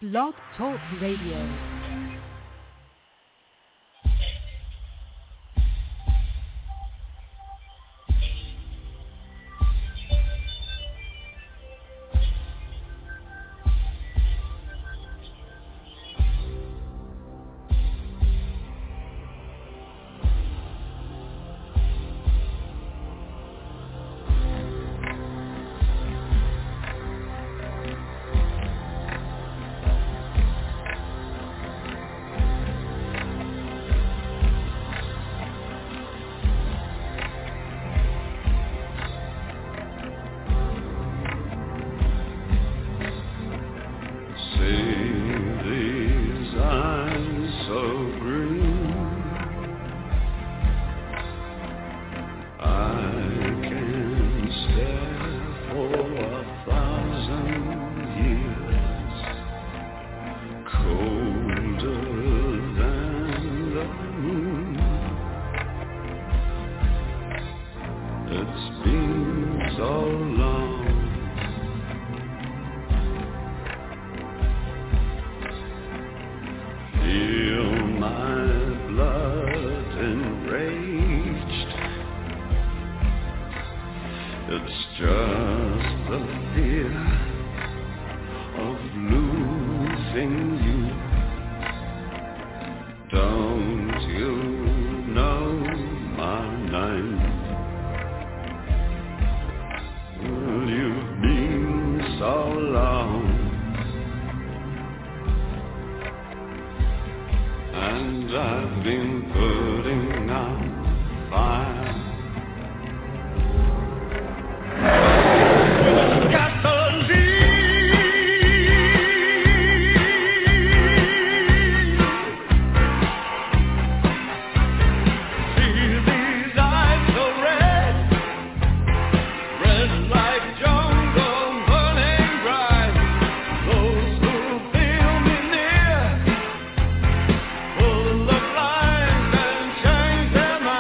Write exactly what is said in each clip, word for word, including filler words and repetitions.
Blog Talk Radio. Full of lies and change their minds.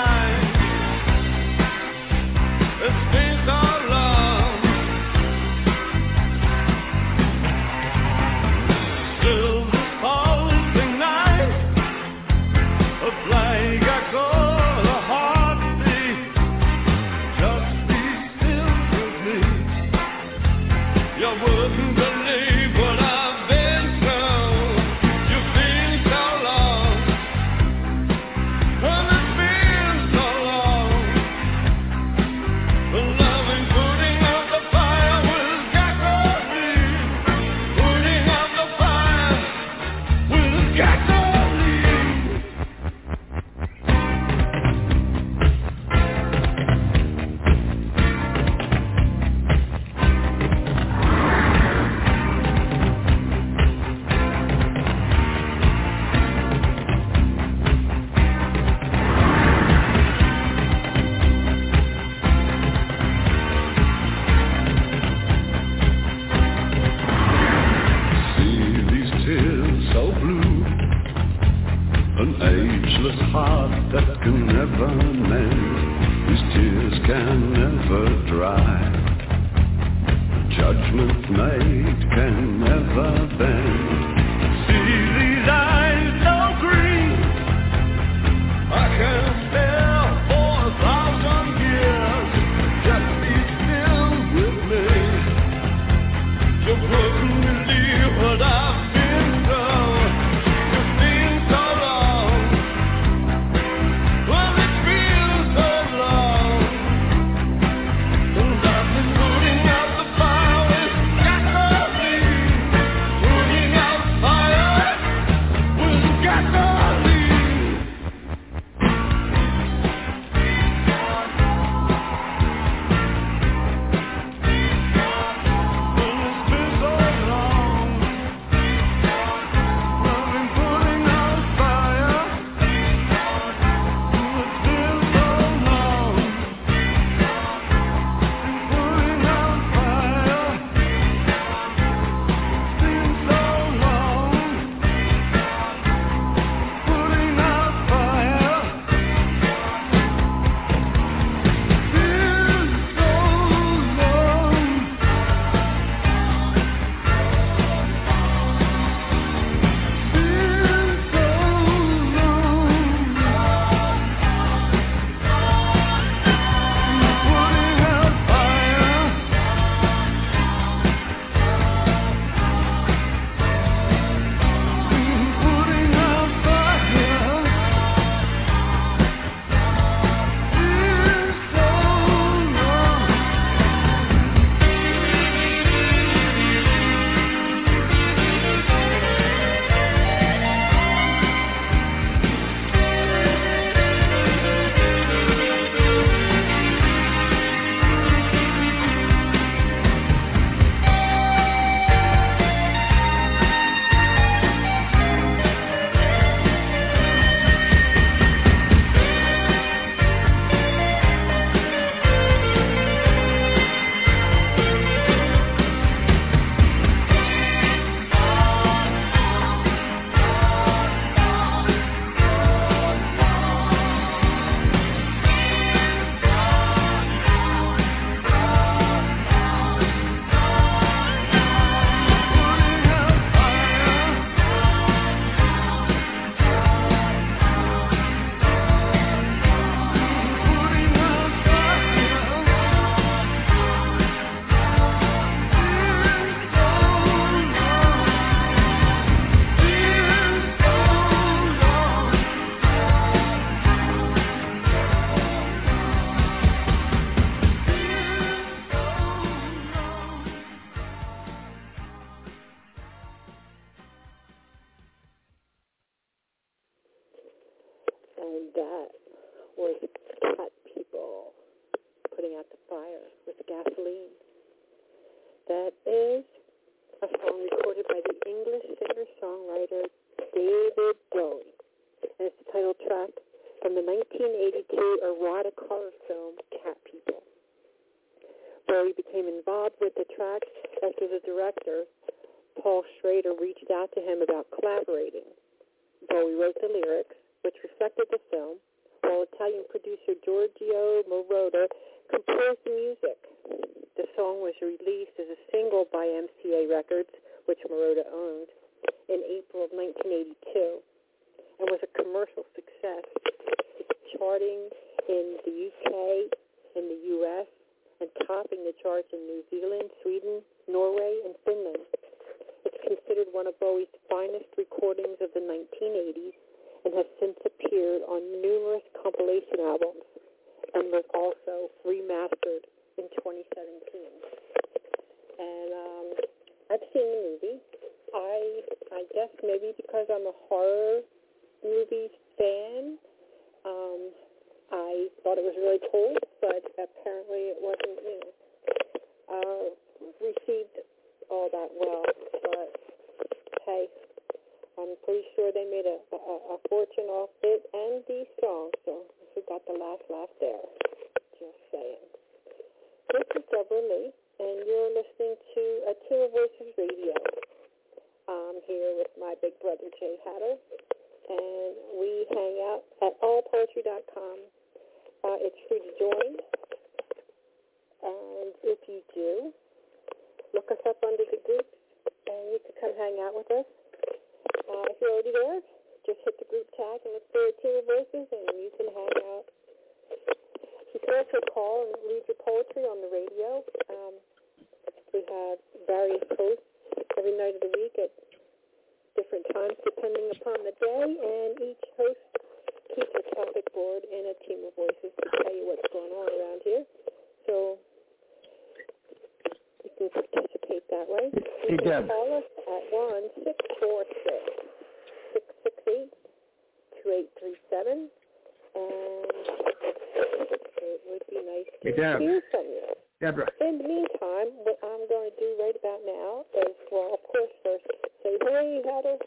And that was Cat People putting out the fire with gasoline. That is a song recorded by the English singer-songwriter David Bowie. And it's the title track from the nineteen eighty-two erotic horror film Cat People. Bowie became involved with the track after the director, Paul Schrader, reached out to him about collaborating. Bowie wrote the lyrics, which reflected the film, while Italian producer Giorgio Moroder composed the music. The song was released as a single by M C A Records, which Moroder owned, in April of nineteen eighty-two, and was a commercial success, charting in the U K, in the U S, and topping the charts in New Zealand, Sweden, Norway, and Finland. It's considered one of Bowie's finest recordings of the nineteen eighties and has since appeared on numerous compilation albums and was also remastered in twenty seventeen. And um, I've seen the movie. I I guess maybe because I'm a horror movie fan, um, I thought it was really cool, but apparently it wasn't, you know, uh, received all that well. But hey, I'm pretty sure they made a, a, a fortune off it and these songs, so we got the last laugh there. Just saying. This is Deborah Lee, and you're listening to A Team of Voices Radio. I'm here with my big brother, Jay Hatter, and we hang out at all poetry dot com. Uh, it's free to join, and if you do, look us up under the group, and you can come hang out with us. Uh, if you're already there, just hit the group tag and look for A Team of Voices, and you can hang out. You can also call and read your poetry on the radio. Um, we have various hosts every night of the week at different times depending upon the day, and each host keeps a topic board in A Team of Voices to tell you what's going on around here. So you can participate that way. You hey, can Deb. call us at one six four six, six six eight, two eight three seven, and it would be nice to Hey, Deb. hear from you. Deborah. In the meantime, what I'm going to do right about now is, well, of course, first say, hey, Heather.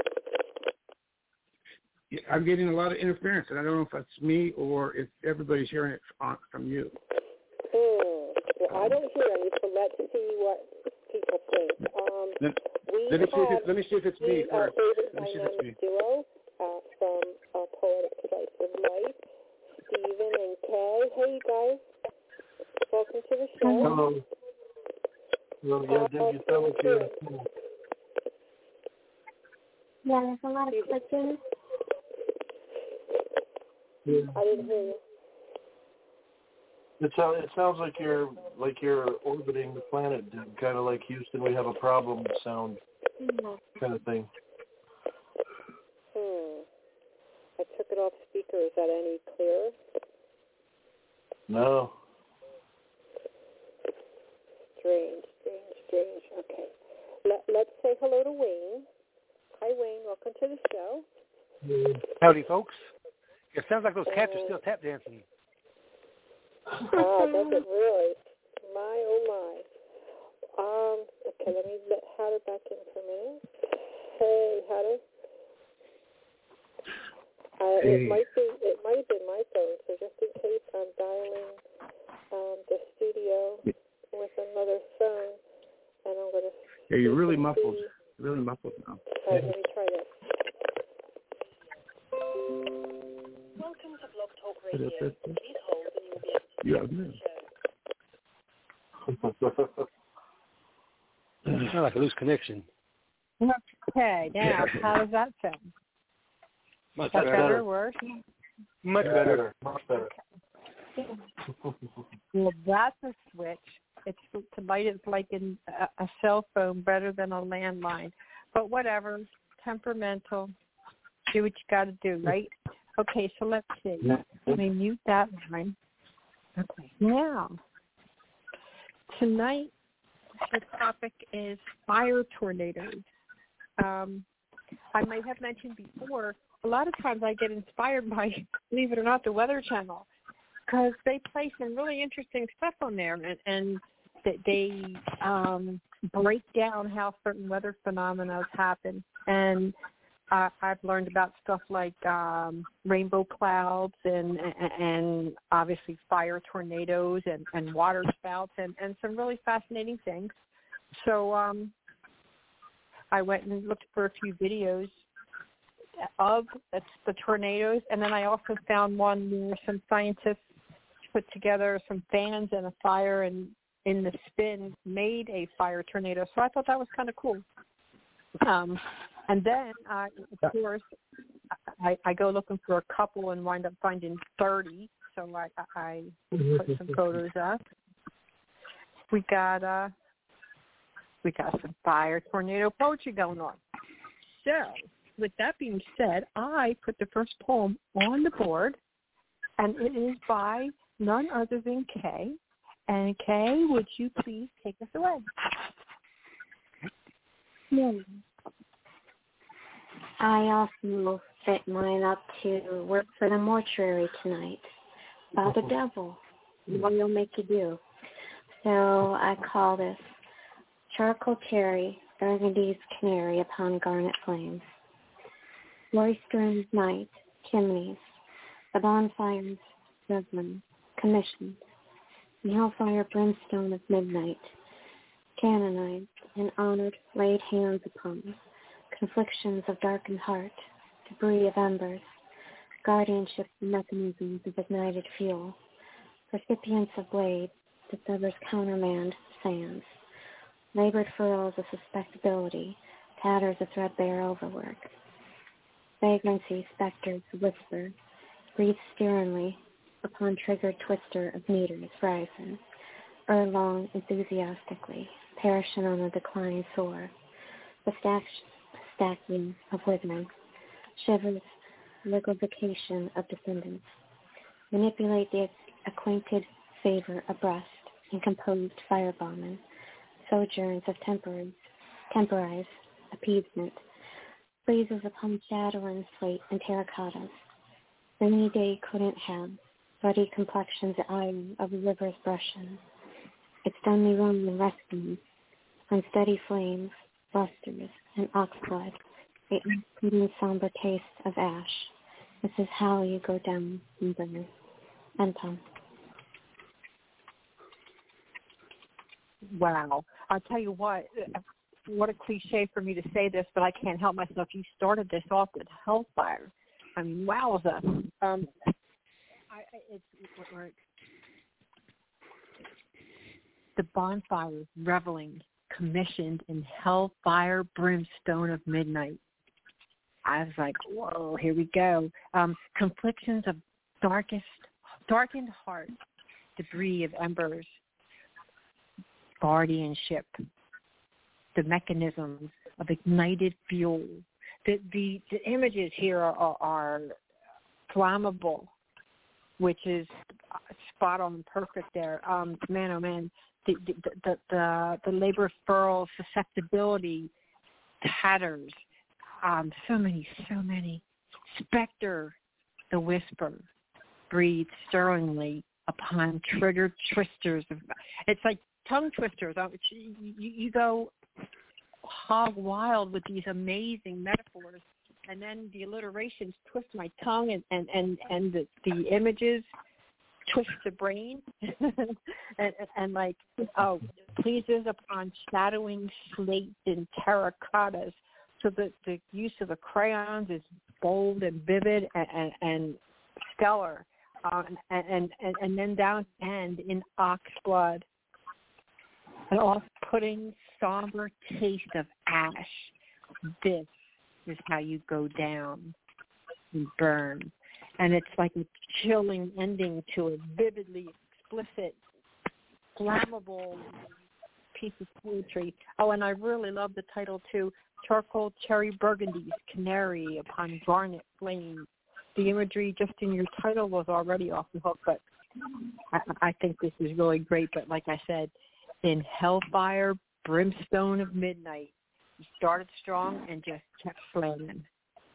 Yeah, I'm getting a lot of interference, and I don't know if that's me or if everybody's hearing it from you. Hmm. Well, I don't hear any, so let's see what people think. Um, let, we let, me see if have it, let me see if it's me our first. favorite Let me see if it's me. dynamic duo uh, from uh, Poetic Slice of Life, Stephen and Kay. Hey, you guys. Welcome to the show. Hello. Well, yeah, Uh, Deb, you sound like you're... Yeah, there's a lot of clicking. Yeah. I didn't hear you. It, sound, it sounds like you're like you're orbiting the planet, kind of like Houston, we have a problem sound kind of thing. Hmm. I took it off speaker. Is that any clearer? No. Strange, strange, strange. Okay. Let, let's say hello to Wayne. Hi, Wayne. Welcome to the show. Howdy, folks. It sounds like those cats are still tap dancing. Oh, does it really? My, oh, my. Um, okay, let me let Hatter back in for a minute. Hey, Hatter. Uh, Hey. It might be, it might have been my phone, so just in case I'm dialing um, the studio with another phone, and I'm going to... Yeah, you're really muffled. You're really muffled now. All right, let me try this. Welcome to Blog Talk Radio. Please hold and you will be able to Yeah, It sounds like a loose connection. Okay, now, how does that sound? Much That better. better or worse? Much Yeah, better. Much better. Well, that's a switch. It's tonight. It's like in a, a cell phone better than a landline. But whatever, temperamental. Do what you got to do, right? Okay, so let's see. Let me mute that line. Okay, now tonight the topic is fire tornadoes. Um, I might have mentioned before a lot of times I get inspired by, believe it or not, the Weather Channel, because they play some really interesting stuff on there, and, and that they um, break down how certain weather phenomena happen. And uh, I've learned about stuff like um, rainbow clouds and, and and obviously fire tornadoes and, and water spouts and, and some really fascinating things. So um, I went and looked for a few videos of the tornadoes, and then I also found one where some scientists put together some fans and a fire, and in the spin made a fire tornado. So I thought that was kind of cool. Um, and then, uh, of course, I, I go looking for a couple and wind up finding thirty. So I, I put some photos up. We got uh, we got some fire tornado poetry going on. So with that being said, I put the first poem on the board, and it is by none other than Kay. And Kay, would you please take us away? Yeah. I also set mine up to work for the mortuary tonight. About the devil. What will make you do? So I call this Charcoal Cherry, Burgundy's Canary Upon Garnet Flames. Roystering night, chimneys, the bonfires, reverend, commissioned, and hellfire brimstone of midnight, canonized and honored, laid hands upon, conflictions of darkened heart, debris of embers, guardianship mechanisms of ignited fuel, recipients of blade, the severs countermand sands, labored furrows of suspectability, tatters of threadbare overwork, vagrancy specters whisper, breathe steeringly upon triggered twister of meters rising, erlong enthusiastically, perishing on the declining soar, the stack, stacking of withering, shivers, liquefaction of descendants, manipulate the acquainted favor abreast and composed firebombing, sojourns of temporary, temporize, appeasement, freezes upon shadow and slate and terracottas. Rainy day couldn't have ruddy complexions iron of the river's brushing. It's done me wrong and rescuing, unsteady flames, lusters, and oxblood, the unfleeting somber taste of ash. This is how you go down and burn. Anton. Wow. I'll tell you what, what a cliche for me to say this, but I can't help myself. You started this off with hellfire. I mean, wowza. Um, I, it's, it's, the bonfires reveling, commissioned in hellfire brimstone of midnight. I was like, whoa, here we go. Um, conflictions of darkest, darkened heart, debris of embers, guardianship, the mechanisms of ignited fuel. The the, the images here are, are, are flammable, which is spot on, perfect there. Um, man, oh man, the the the the, the labor furrow susceptibility, tatters, um, so many, so many. Spectre, the whisper, breathes stirringly upon triggered twisters. Of, it's like tongue twisters. You, you go hog wild with these amazing metaphors, and then the alliterations twist my tongue, and, and, and, and the, the images twist the brain, and, and, and like, oh, pleases upon shadowing slate and terracottas. So the, the use of the crayons is bold and vivid and, and, and stellar, uh, and, and, and then down to end in oxblood, an off-putting, somber taste of ash. This is how you go down and burn. And it's like a chilling ending to a vividly explicit, flammable piece of poetry. Oh, and I really love the title, too, Charcoal Cherry Burgundy's Canary Upon Garnet Flames. The imagery just in your title was already off the hook, but I, I think this is really great. But like I said, in hellfire, brimstone of midnight, you started strong and just kept slamming.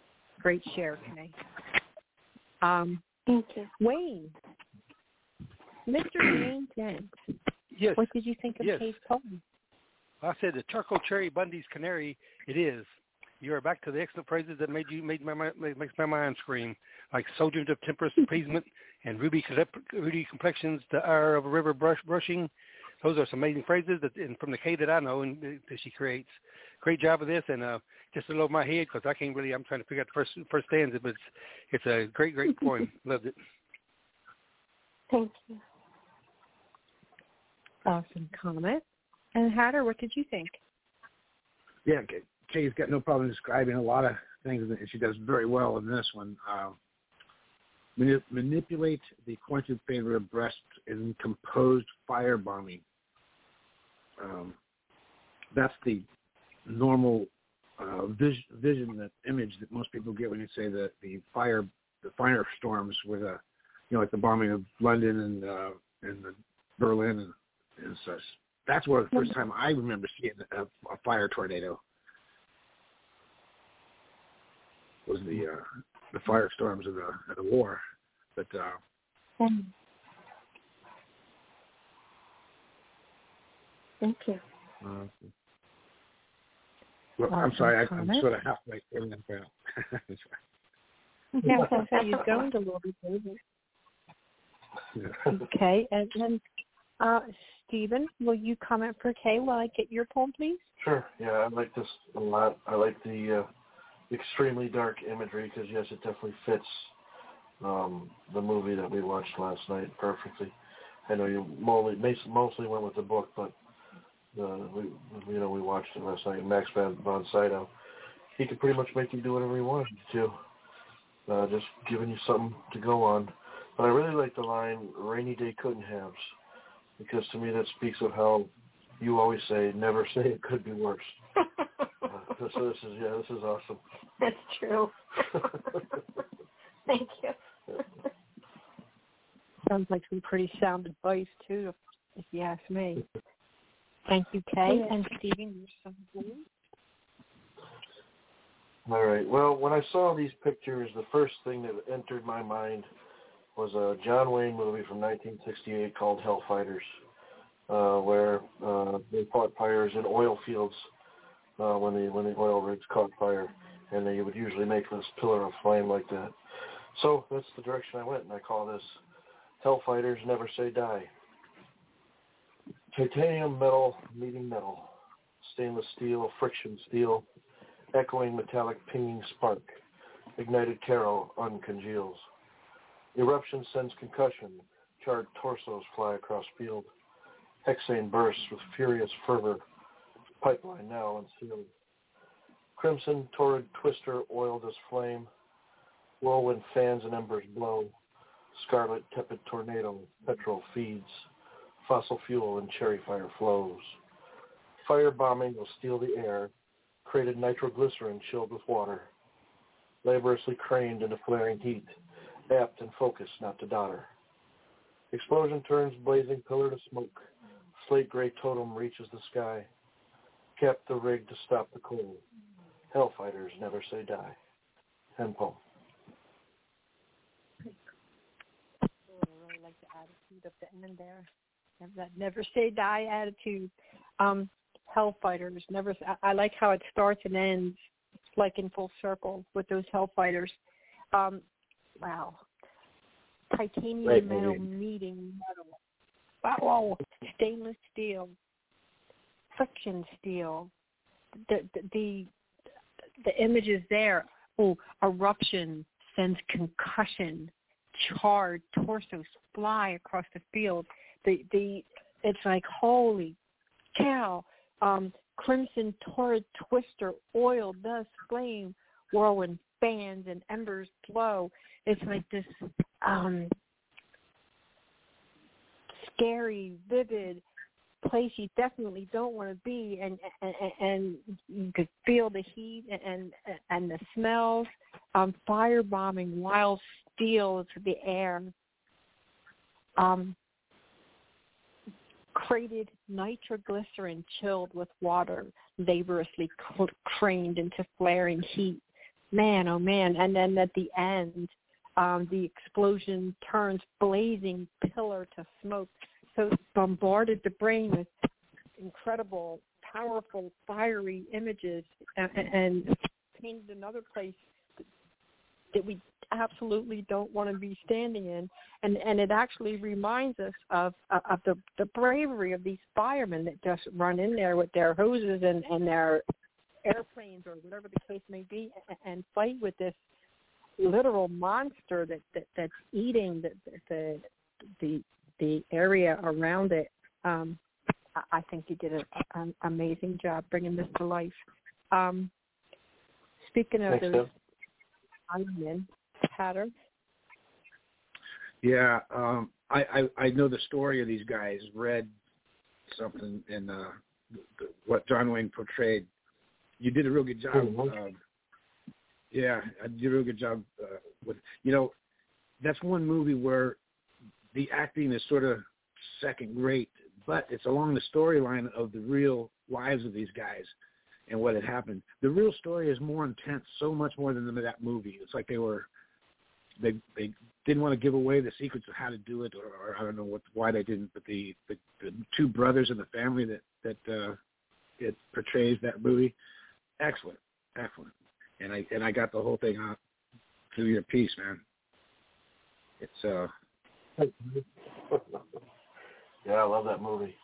Great share, Kay. Um, Thank you. Wayne. Mister Wayne Dent. Yes. What did you think of Yes. Kay's poem? I said the charcoal cherry Bundy's canary. It is. You are back to the excellent phrases that made you made my mind, makes my mind scream, like soldiers of temperance appeasement and ruby ruby complexions, the hour of a river brush brushing. Those are some amazing phrases that, and from the Kay that I know and that she creates. Great job of this, and uh, just a little over my head because I can't really. I'm trying to figure out the first first stanza, but it's, it's a great, great poem. Loved it. Thank you. Awesome comment. And Hatter, what did you think? Yeah, Kay's got no problem describing a lot of things, and she does very well in this one. Uh, manip- manipulate the quenching favor of breast in composed firebombing. Um, that's the normal uh, vis- vision, that image that most people get when you say that the fire, the fire storms with a, you know, like the bombing of London and uh, and the Berlin and, and such. That's where the first time I remember seeing a, a fire tornado was the uh, the firestorms of the of the war. But uh, thank you. Uh, well, I'm sorry, I, I'm sort of halfway through that. Yeah, so you've gone a little bit over. Yeah. Okay, and then uh, Stephen, will you comment for Kay while I get your poem, please? Sure. Yeah, I like this a lot. I like the uh, extremely dark imagery because, yes, it definitely fits um, the movie that we watched last night perfectly. I know you mostly, mostly went with the book, but uh, we, you know, we watched it last night. Max von, von Sydow, he could pretty much make you do whatever he wanted to, uh, just giving you something to go on. But I really like the line, rainy day couldn't haves, because to me that speaks of how you always say, never say it could be worse. uh, so this is, yeah, this is awesome. That's true. Thank you. Sounds like some pretty sound advice, too, if you ask me. Thank you, Kay. Yeah. And Stephen, you're so good. All right. Well, when I saw these pictures, the first thing that entered my mind was a John Wayne movie from nineteen sixty-eight called Hellfighters, uh, where uh, they fought fires in oil fields uh, when the when the oil rigs caught fire, and they would usually make this pillar of flame like that. So that's the direction I went, and I call this Hellfighters Never Say Die. Titanium metal meeting metal, stainless steel, friction steel, echoing metallic pinging spark, ignited Caro uncongeals. Eruption sends concussion, charred torsos fly across field. Hexane bursts with furious fervor, pipeline now unsealed. Crimson torrid twister oiled as flame, whirlwind fans and embers blow. Scarlet tepid tornado, petrol feeds, fossil fuel and cherry fire flows. Fire bombing will steal the air, created nitroglycerin chilled with water. Laboriously craned into flaring heat, apt and focused not to dotter. Explosion turns blazing pillar to smoke. Slate gray totem reaches the sky. Kept the rig to stop the cold. Hellfighters never say die. End poem. Oh, I really like the attitude of the end there. That never say die attitude. Um, Hellfighters never. I, I like how it starts and ends like in full circle with those Hellfighters. Um, wow. Titanium Great metal movie. meeting metal. Wow. Stainless steel. Friction steel. The the the, the images there. Oh, eruption sends concussion. Charred torsos fly across the field. The the it's like holy cow. Um, crimson torrid twister, oil, dust, flame, whirlwind fans and embers blow. It's like this um, scary, vivid place you definitely don't want to be, and, and and you could feel the heat and and the smells. Um, fire bombing, wild steel to the air. Um, crated nitroglycerin chilled with water, laboriously craned into flaring heat. man, oh man. And then at the end, um, the explosion turns blazing pillar to smoke. So it bombarded the brain with incredible, powerful, fiery images, and, and painted another place that we absolutely don't want to be standing in. And and it actually reminds us of of the, the bravery of these firemen that just run in there with their hoses and, and their airplanes or whatever the case may be and fight with this literal monster that, that that's eating the the the, the area around it. Um, I think you did a, an amazing job bringing this to life. Um, speaking of Thanks, those Iron Men, Hatter. Yeah, um, I, I I know the story of these guys. Read something in uh, the, the, what John Wayne portrayed. You did a real good job. Mm-hmm. Uh, yeah, I did a real good job uh, with. You know, that's one movie where the acting is sort of second rate, but it's along the storyline of the real lives of these guys and what had happened. The real story is more intense, so much more than that movie. It's like they were, they they didn't want to give away the secrets of how to do it, or, or I don't know what why they didn't. But the, the, the two brothers in the family that that uh, it portrays that movie, excellent, excellent. And I and I got the whole thing out through your piece, man. It's uh. Yeah, I love that movie.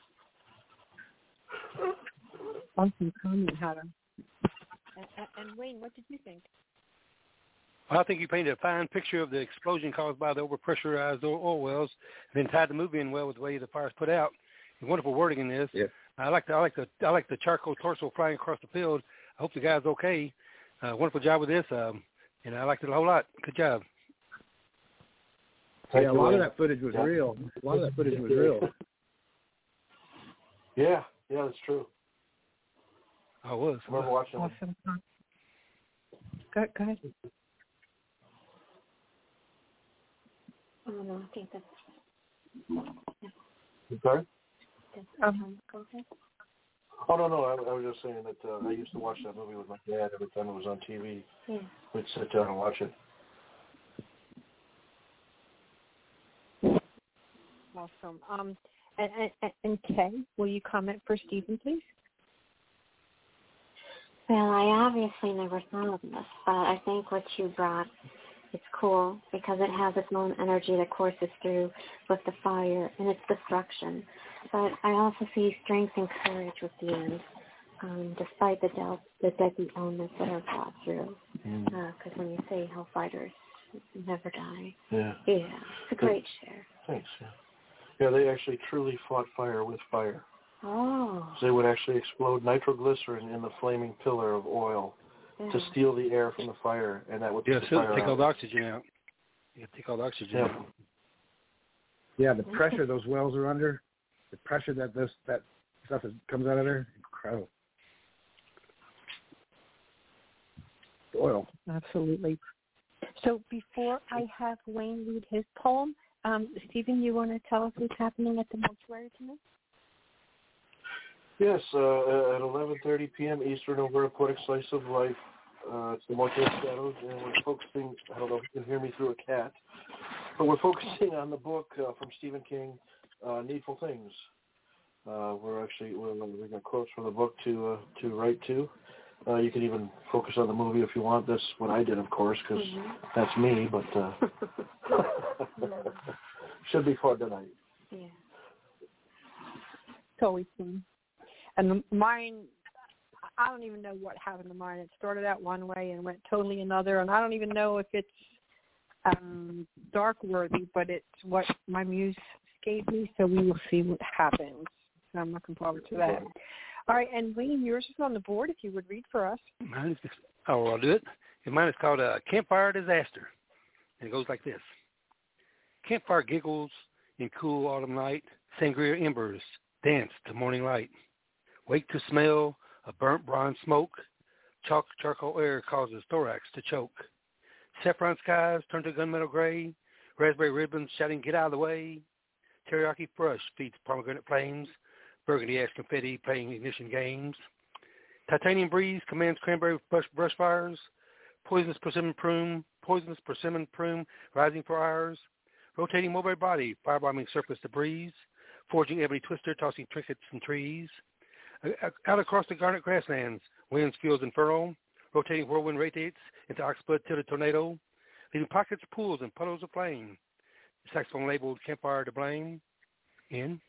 Awesome comment, Hatter. And, and Wayne, what did you think? Well, I think you painted a fine picture of the explosion caused by the overpressurized oil wells, and then tied the movie in well with the way the fire's put out. Wonderful wording in this. Yeah. I like the I like the I like the charcoal torso flying across the field. I hope the guy's okay. Uh, wonderful job with this, um, and I liked it a whole lot. Good job. Yeah, a lot of that footage was yeah. real. A lot of that footage was real. Yeah, yeah, that's true. I was. I remember watching awesome. Go, go ahead. Oh, no, I think that's... Yeah. Sorry? Um, go ahead. Oh, no, no, I, I was just saying that uh, I used to watch that movie with my dad every time it was on T V. Yeah. We'd sit down and watch it. Awesome. Um, and, and, and Kay, will you comment for Stephen, please? Well, I obviously never thought of this, but I think what you brought is cool because it has its own energy that courses through with the fire and its destruction. But I also see strength and courage with the end, um, despite the, del- the deadly elements that are brought through. Because mm. uh, when you say how fighters never die. Yeah. Yeah, it's a great share. Thanks, yeah. Yeah, they actually truly fought fire with fire. Oh. So they would actually explode nitroglycerin in the flaming pillar of oil yeah. to steal the air from the fire, and that would yeah, put the so fire take out. all the oxygen out. Yeah, take all the oxygen yeah. out. Yeah, the pressure those wells are under, the pressure that this that stuff is, comes out of there, incredible. The oil. Absolutely. So before I have Wayne read his poem, um, Stephen, you want to tell us what's happening at the mortuary tonight? Yes, uh, at eleven thirty p.m. Eastern over a poetic slice of life. Uh, it's the Mortuary Shadows, and we're focusing, I don't know if you can hear me through a cat, but we're focusing on the book uh, from Stephen King, uh, Needful Things. Uh, we're actually, we're, we're got quotes from the book to uh, to write to. Uh, you can even focus on the movie if you want. That's what I did, of course, because mm-hmm. that's me, but uh, should be fun tonight. Yeah. It's always fun. And mine, I don't even know what happened to mine. It started out one way and went totally another, and I don't even know if it's um, dark-worthy, but it's what my muse gave me, so we will see what happens. So I'm looking forward to that. All right, and Wayne, yours is on the board, if you would read for us. Mine is, oh, I'll do it. And mine is called uh, Campfire Disaster, and it goes like this. Campfire giggles in cool autumn night, sangria embers dance to morning light. Wake to smell of burnt bronze smoke, chalk charcoal air causes thorax to choke. Saffron skies turn to gunmetal gray, raspberry ribbons shouting get out of the way. Teriyaki brush feeds pomegranate flames, burgundy ash confetti playing ignition games. Titanium breeze commands cranberry brush, brush fires, poisonous persimmon plume, poisonous persimmon plume rising for hours, rotating mulberry body, firebombing surface debris, forging ebony twister, tossing trinkets and trees. Out across the garnet grasslands, winds, fields, and furrow, rotating whirlwind radiates into oxblood tilted tornado, leaving pockets, pools, and puddles of flame. Saxophone labeled campfire to blame. In.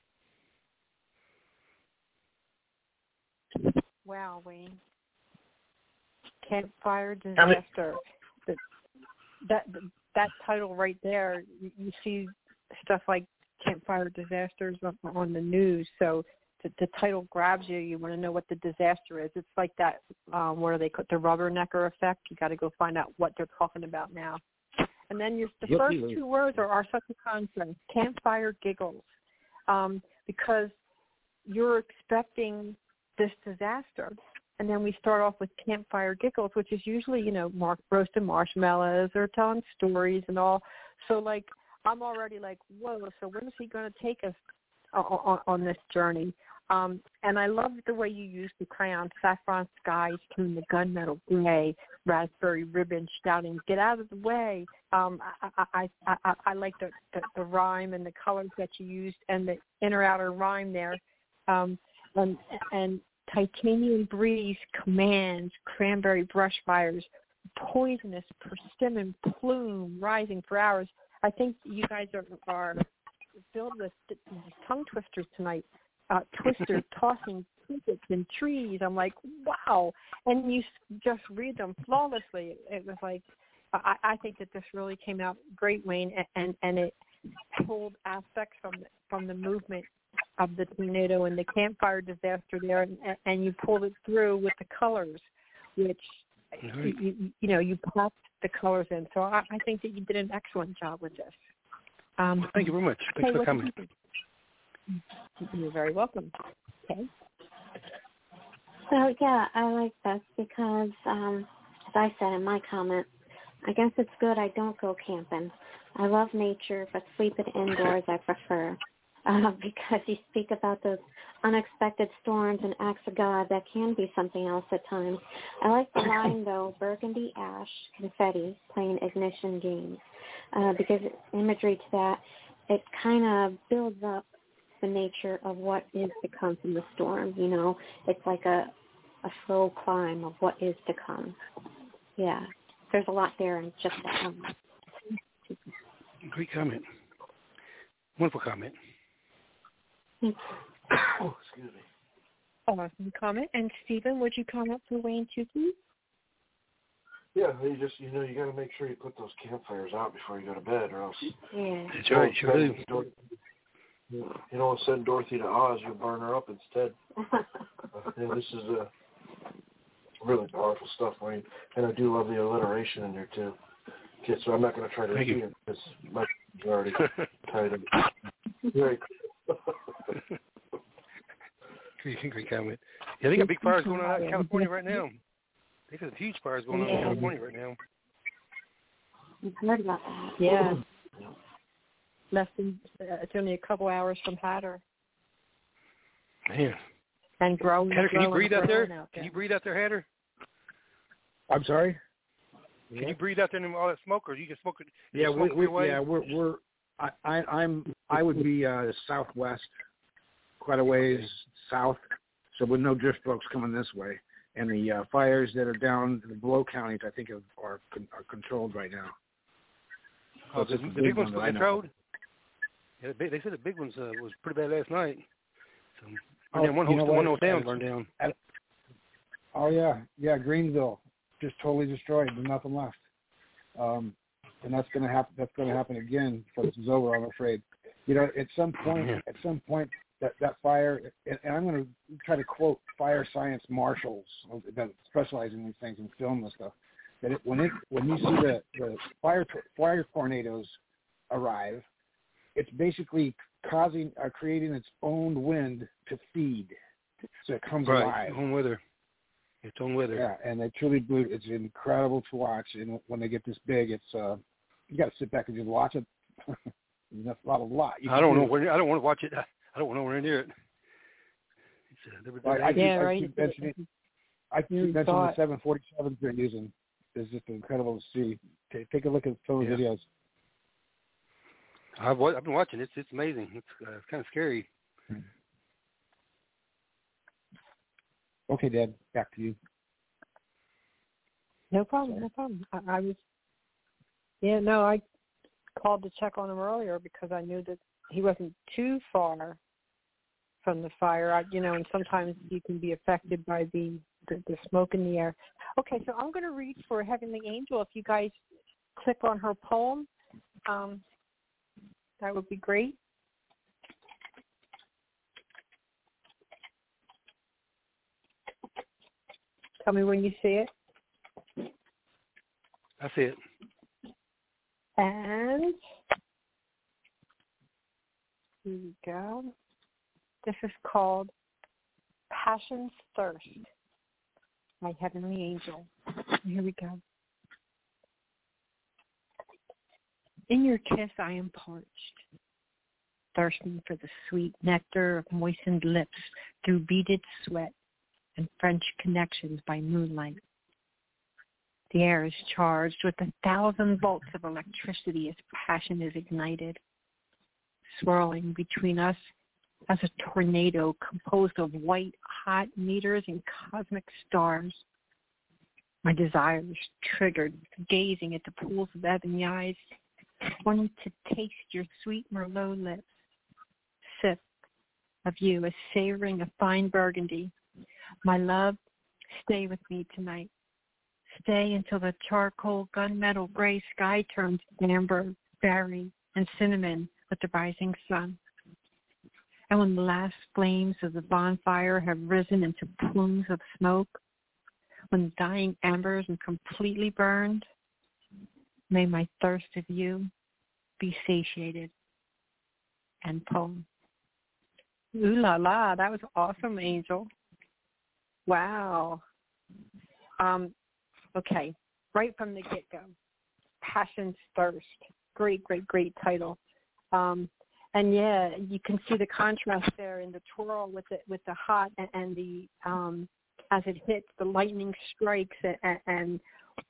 Wow, Wayne. Campfire disaster. That, that that title right there, you, you see stuff like campfire disasters on, on the news. So the, the title grabs you. You want to know what the disaster is. It's like that. Um, what do they call the rubbernecker effect? You got to go find out what they're talking about now. And then your, the Yep, first yep. two words are, are such a concept. Campfire giggles, um, because you're expecting this disaster. And then we start off with campfire giggles, which is usually, you know, mar- roasted marshmallows or telling stories and all. So, like, I'm already like, whoa, so when is he going to take us on, on this journey? Um, and I love the way you use the crayon saffron skies, the gunmetal gray, raspberry ribbon, shouting, get out of the way. Um, I, I, I, I, I like the, the, the rhyme and the colors that you used and the inner-outer rhyme there. Um, and, and titanium breeze commands, cranberry brush fires, poisonous persimmon plume rising for hours. I think you guys are, are filled with tongue twisters tonight. Uh, twisters tossing crickets and trees. I'm like, wow. And you just read them flawlessly. It was like, I, I think that this really came out great, Wayne, and, and, and it pulled aspects from the, from the movement of the tornado and the campfire disaster there, and, and you pulled it through with the colors, which, mm-hmm. you, you, you know, you popped the colors in. So I, I think that you did an excellent job with this. Um, Thank you very much. Thanks hey, for coming. You're very welcome. Okay. So, yeah, I like this because, um, as I said in my comment, I guess it's good I don't go camping. I love nature, but sleeping indoors I prefer. Uh, because you speak about those unexpected storms and acts of God that can be something else at times. I like the line, though, burgundy ash, confetti, playing ignition games, uh, because imagery to that, it kind of builds up the nature of what is to come from the storm, you know. It's like a, a slow climb of what is to come. Yeah, there's a lot there in just that one. Great comment. Wonderful comment. Oh, excuse me. Awesome comment. And Stephen, would you comment for Wayne too, please? Yeah, you just, you know, you got to make sure you put those campfires out before you go to bed, or else. Yeah. That's right, sure do. Dorothy, you don't send Dorothy to Oz, you'll burn her up instead. uh, you know, this is uh, really powerful stuff, Wayne. And I do love the alliteration in there, too. Okay, so I'm not going to try to read it because my is already tied up. Very Great, great comment. Yeah, they got big fires going on out in California right now. They got huge fires going on yeah. in California right now. I've heard about that. Yeah. Less than, uh, it's only a couple hours from Hatter. Man. And growing. Hatter, can you breathe out there? out there? Can you breathe out there, Hatter? I'm sorry? Can yeah. you breathe out there in all that smoke, or you can smoke it? Yeah, smoke we, we, away? yeah, we're we're I, I I'm I would be uh, southwest, quite a ways south, so with no drift strokes coming this way, and the uh, fires that are down in the below counties, I think, have, are are controlled right now. Oh, so the, the big ones controlled. Yeah, the big, they said the big ones uh, was pretty bad last night. So, oh, down one whole one whole town burned down. At, oh yeah, yeah, Greensville. Just totally destroyed. There's nothing left, um, and that's going to happen. That's going to happen again before this is over. I'm afraid. You know, at some point, yeah. at some point, that that fire. And, and I'm going to try to quote fire science marshals that specialize in these things and film and stuff. That it, when it when you see the, the fire fire tornadoes arrive, it's basically causing uh, creating its own wind to feed, so it comes right. alive. Its own weather. Its own weather. Yeah, and they truly do. It's incredible to watch. And when they get this big, it's uh, you got to sit back and just watch it. That's a lot of lot. You I don't do. know where. I don't want to watch it. I don't want to nowhere near it. It's, uh, I, I, yeah, keep, right. I keep mentioning. I keep mentioning the seven forty-sevens they're using. is just incredible to see. Take, take a look at some of the yeah. videos. I've, I've been watching. It's it's amazing. It's, uh, it's kind of scary. Okay, Dad, back to you. No problem, no problem. I, I was, yeah, no, I called to check on him earlier because I knew that he wasn't too far from the fire. I, you know, and sometimes you can be affected by the, the, the smoke in the air. Okay, so I'm going to read for Heavenly Angel. If you guys click on her poem, um, that would be great. Tell me when you see it. I see it. And here we go. This is called Passion's Thirst, my Heavenly Angel. Here we go. In your kiss I am parched, thirsting for the sweet nectar of moistened lips through beaded sweat and French connections by moonlight. The air is charged with a thousand volts of electricity as passion is ignited, swirling between us as a tornado composed of white, hot meters and cosmic stars. My desires triggered, gazing at the pools of ebony eyes, wanting to taste your sweet Merlot lips, sip of you as savoring a fine burgundy. My love, stay with me tonight. Stay until the charcoal gunmetal gray sky turns amber, berry, and cinnamon with the rising sun. And when the last flames of the bonfire have risen into plumes of smoke, when the dying embers are completely burned, may my thirst of you be satiated. And poem. Ooh la la, that was awesome, Angel. Wow. Um, okay, right from the get-go, Passion's Thirst. Great, great, great title. Um, and yeah, you can see the contrast there in the twirl with the with the hot and, and the um, as it hits, the lightning strikes, and, and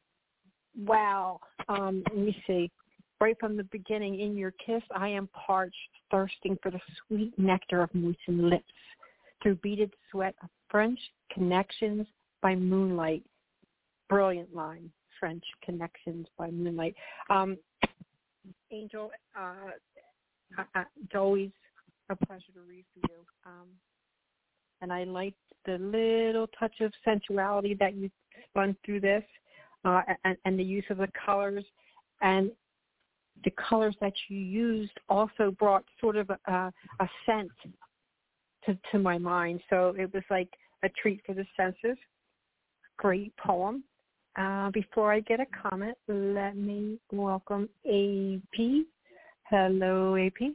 wow. Um, let me see. Right from the beginning, in your kiss, I am parched, thirsting for the sweet nectar of moistened lips, through beaded sweat of French connections by moonlight. Brilliant line, French connections by moonlight. Um, Angel, uh, uh, it's always a pleasure to read for you. Um, and I like the little touch of sensuality that you spun through this, uh, and, and the use of the colors. And the colors that you used also brought sort of a, a scent to, to my mind. So it was like a treat for the senses. Great poem. Uh, before I get a comment, let me welcome A P. Hello, A P.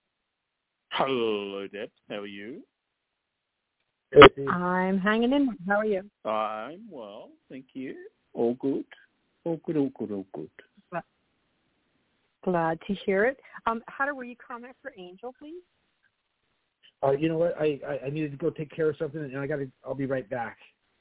Hello, Deb. How are you? I'm hanging in. How are you? I'm well, thank you. All good. All good, all good, all good. Glad to hear it. Um, how do you comment for Angel, please? Uh, you know what? I, I, I needed to go take care of something, and I got to. I'll be right back.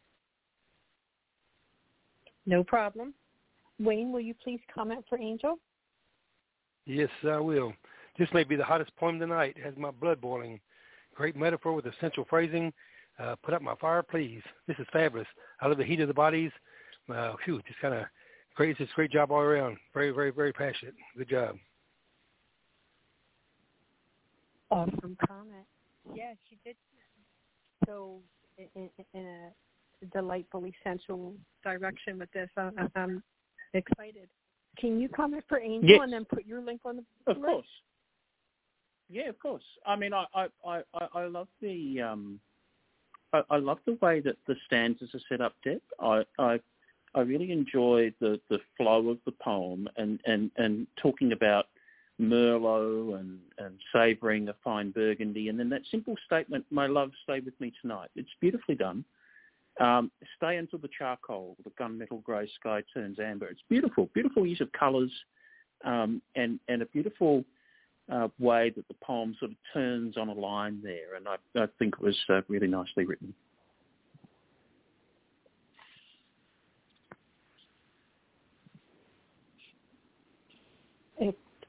No problem. Wayne, will you please comment for Angel? Yes, I will. This may be the hottest poem tonight. It has my blood boiling. Great metaphor with essential phrasing. Uh, put up my fire, please. This is fabulous. I love the heat of the bodies. Uh, phew, just kind of great. It's just a great job all around. Very, very, very passionate. Good job. Awesome comment. Yes, you did so in, in a delightfully sensual direction with this. I, I'm excited. Can you comment for Angel yes. and then put your link on the Of list? course. Yeah, of course. I mean, I, I, I, I love the um, I, I love the way that the stanzas are set up, Deb. I, I, I really enjoy the, the flow of the poem and, and, and talking about Merlot and, and savouring a fine Burgundy, and then that simple statement, "My love, stay with me tonight." It's beautifully done. Um, stay until the charcoal, the gunmetal grey sky turns amber. It's beautiful, beautiful use of colours, um, and and a beautiful uh, way that the poem sort of turns on a line there. And I, I think it was uh, really nicely written.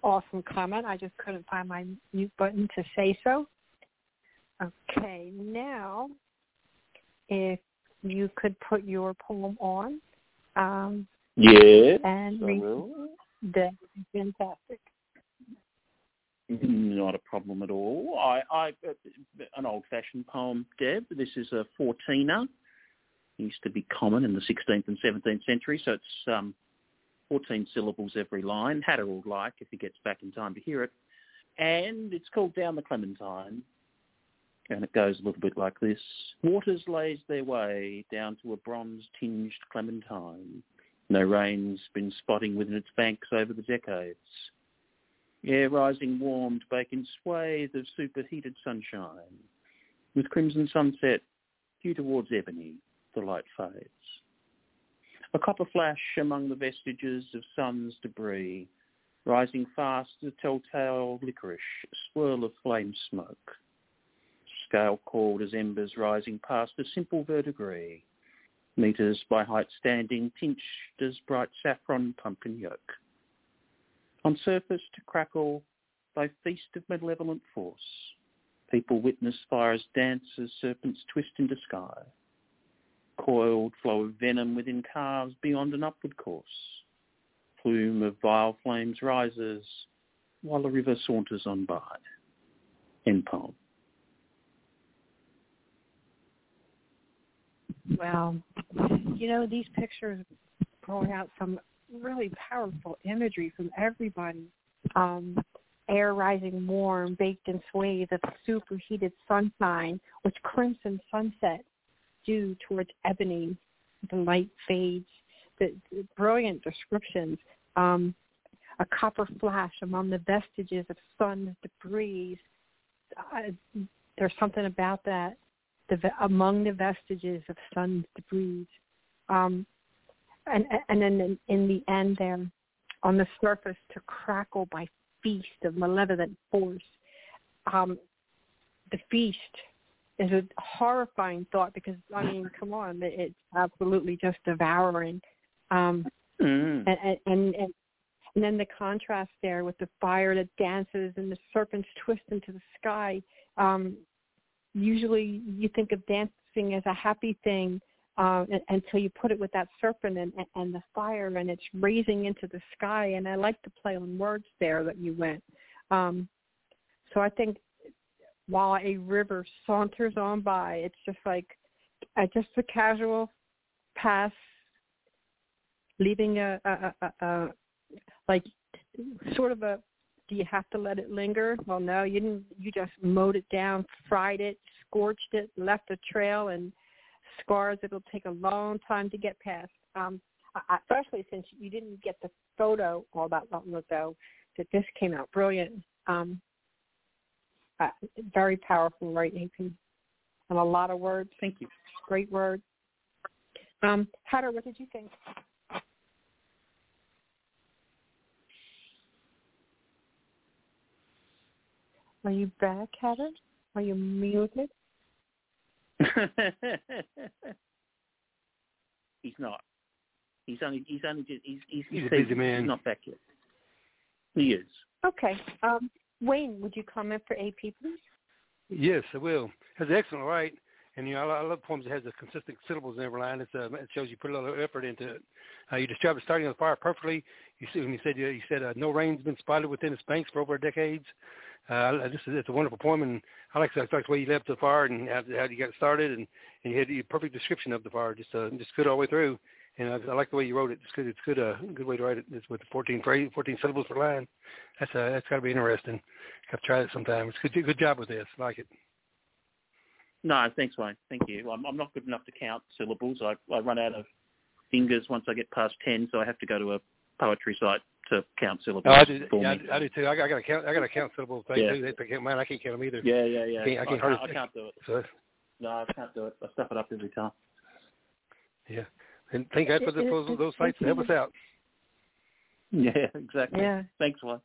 awesome comment. I just couldn't find my mute button to say so. Okay, now if you could put your poem on. Um, yeah. And read that would be fantastic. Not a problem at all. I, I an old-fashioned poem, Deb. This is a fourteener. Used to be common in the sixteenth and seventeenth century, so it's um, fourteen syllables every line. Hatter will like if he gets back in time to hear it. And it's called Down the Clementine, and it goes a little bit like this. Waters lays their way down to a bronze-tinged clementine. No rain's been spotting within its banks over the decades. Air rising warm to bake in swathe of superheated sunshine. With crimson sunset due towards ebony, the light fades. A copper flash among the vestiges of sun's debris, rising fast as telltale licorice, a swirl of flame smoke. Scale cold as embers rising past a simple verdigris, metres by height standing, tinched as bright saffron pumpkin yolk. On surface to crackle by feast of malevolent force, people witness fires dance as serpents twist into sky. Coiled flow of venom within calves beyond an upward course. Plume of vile flames rises while the river saunters on by. End poem. Well, you know, these pictures brought out some really powerful imagery from everybody. Um, air rising warm, baked in swathe of superheated sunshine, with crimson sunset due towards ebony. The light fades. The, the brilliant descriptions. Um, a copper flash among the vestiges of sun's debris. Uh, there's something about that. The, among the vestiges of sun's debris. Um, and, and then in, in the end there, on the surface to crackle by feast of malevolent force. Um, the feast is a horrifying thought because, I mean, come on, it's absolutely just devouring. Um, mm. and, and, and, and then the contrast there with the fire that dances and the serpents twist into the sky. Um, usually you think of dancing as a happy thing uh, until you put it with that serpent and, and the fire, and it's raising into the sky. And I like the play on words there that you went. Um, so I think while a river saunters on by, it's just like uh, just a casual pass, leaving a, a, a, a like sort of a, do you have to let it linger? Well, no, you didn't. You just mowed it down, fried it, scorched it, left a trail and scars it'll take a long time to get past. Um, I, especially since you didn't get the photo all that long ago, that this came out brilliant. Um, uh, very powerful, right, A P? And a lot of words. Thank you. Great words. Um, Hatter, what did you think? Are you back, Hatter? Are you muted? He's not. He's only. He's only. Just, he's. He's, he's he's a busy man. He's not back yet. He is. Okay. Um, Wayne, would you comment for A P, please? Yes, I will. That's excellent, right? And you know, I love poems that has the consistent syllables in every line. It's, uh, it shows you put a lot of effort into it. Uh, you described the starting of the fire perfectly. You, see, when you said you, you said uh, no rain's been spotted within its banks for over decades. Uh, this is it's a wonderful poem, and I like, I like the way you left the fire and how, how you got started, and, and you had the perfect description of the fire, just uh, just good all the way through. And I, I like the way you wrote it. It's good. It's good. A uh, good way to write it. It's with fourteen phrase, fourteen syllables per line. That's uh, that's got to be interesting. Have to try it sometime. It's good. Good job with this. I like it. No, thanks, Wayne. Thank you. I'm, I'm not good enough to count syllables. I, I run out of fingers once I get past ten, so I have to go to a poetry site to count syllables. Oh, I do. For Yeah, me. I, I do too. I, I got to count. I got to count syllables. They yeah. do. They can't. Man, I can't count them either. Yeah, yeah, yeah. I can't, I can't, I, hardly, I can't do it. So, no, I can't do it. I stuff it up every time. Yeah, and thank God for the, those, those sites to help us out. Yeah, exactly. Yeah. Thanks, Wayne.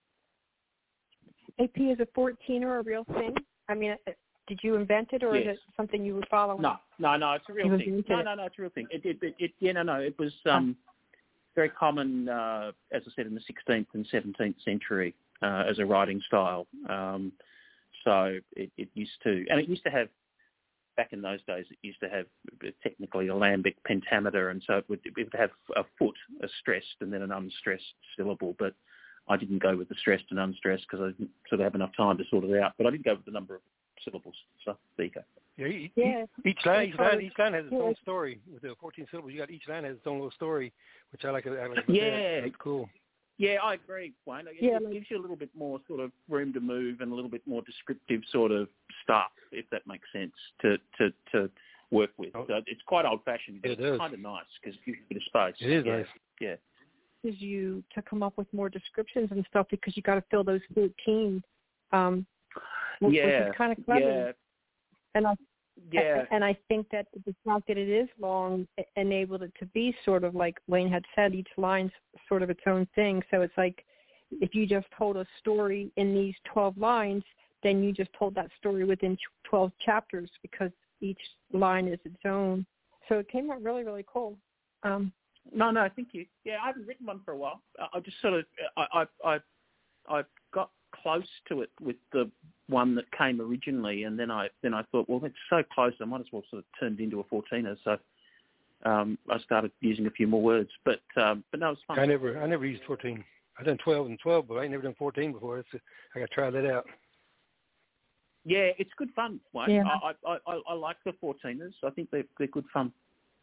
A P, is a fourteener a real thing? I mean, did you invent it, or yes. is it something you were following? No, no, no. It's a real you thing. No, no, no. It's a real thing. It, it, it, it, yeah, no, no. It was um, very common, uh, as I said, in the sixteenth and seventeenth century uh, as a writing style. Um, so it, it used to, and it used to have, back in those days, it used to have technically alembic pentameter, and so it would, it would have a foot, a stressed and then an unstressed syllable. But I didn't go with the stressed and unstressed because I didn't sort of have enough time to sort it out. But I did go with the number of syllables. So there you go. Yeah, each, yeah. each line, each line, each line has its own story. With the fourteen syllables, you got each line has its own little story, which I like. I like yeah, that's cool. Yeah, I agree, Wayne. It, yeah, it like, gives you a little bit more sort of room to move and a little bit more descriptive sort of stuff, if that makes sense, to to, to work with. Oh. So it's quite old-fashioned, but it it's is. kind of nice because it gives you a bit of space. It is yeah. nice. Yeah. is you to come up with more descriptions and stuff because you got to fill those fourteen, um, which, yeah. which is kind of clever. Yeah. And I, yeah. and I think that the fact that it is long enabled it to be sort of like Wayne had said, each line's sort of its own thing. So it's like if you just told a story in these twelve lines, then you just told that story within twelve chapters because each line is its own. So it came out really, really cool. Um, No, no, thank you. Yeah, I haven't written one for a while. I just sort of, I, I, I, I got close to it with the one that came originally, and then I, then I thought, well, it's so close, I might as well sort of turn it into a fourteener. So um, I started using a few more words, but um, but no, it's fun. I never, I never used fourteen. I've done twelve and twelve, but I ain't never done fourteen before. It's, I got to try that out. Yeah, it's good fun, Wayne. Yeah. I, I, I, I like the fourteeners. I think they're they're good fun.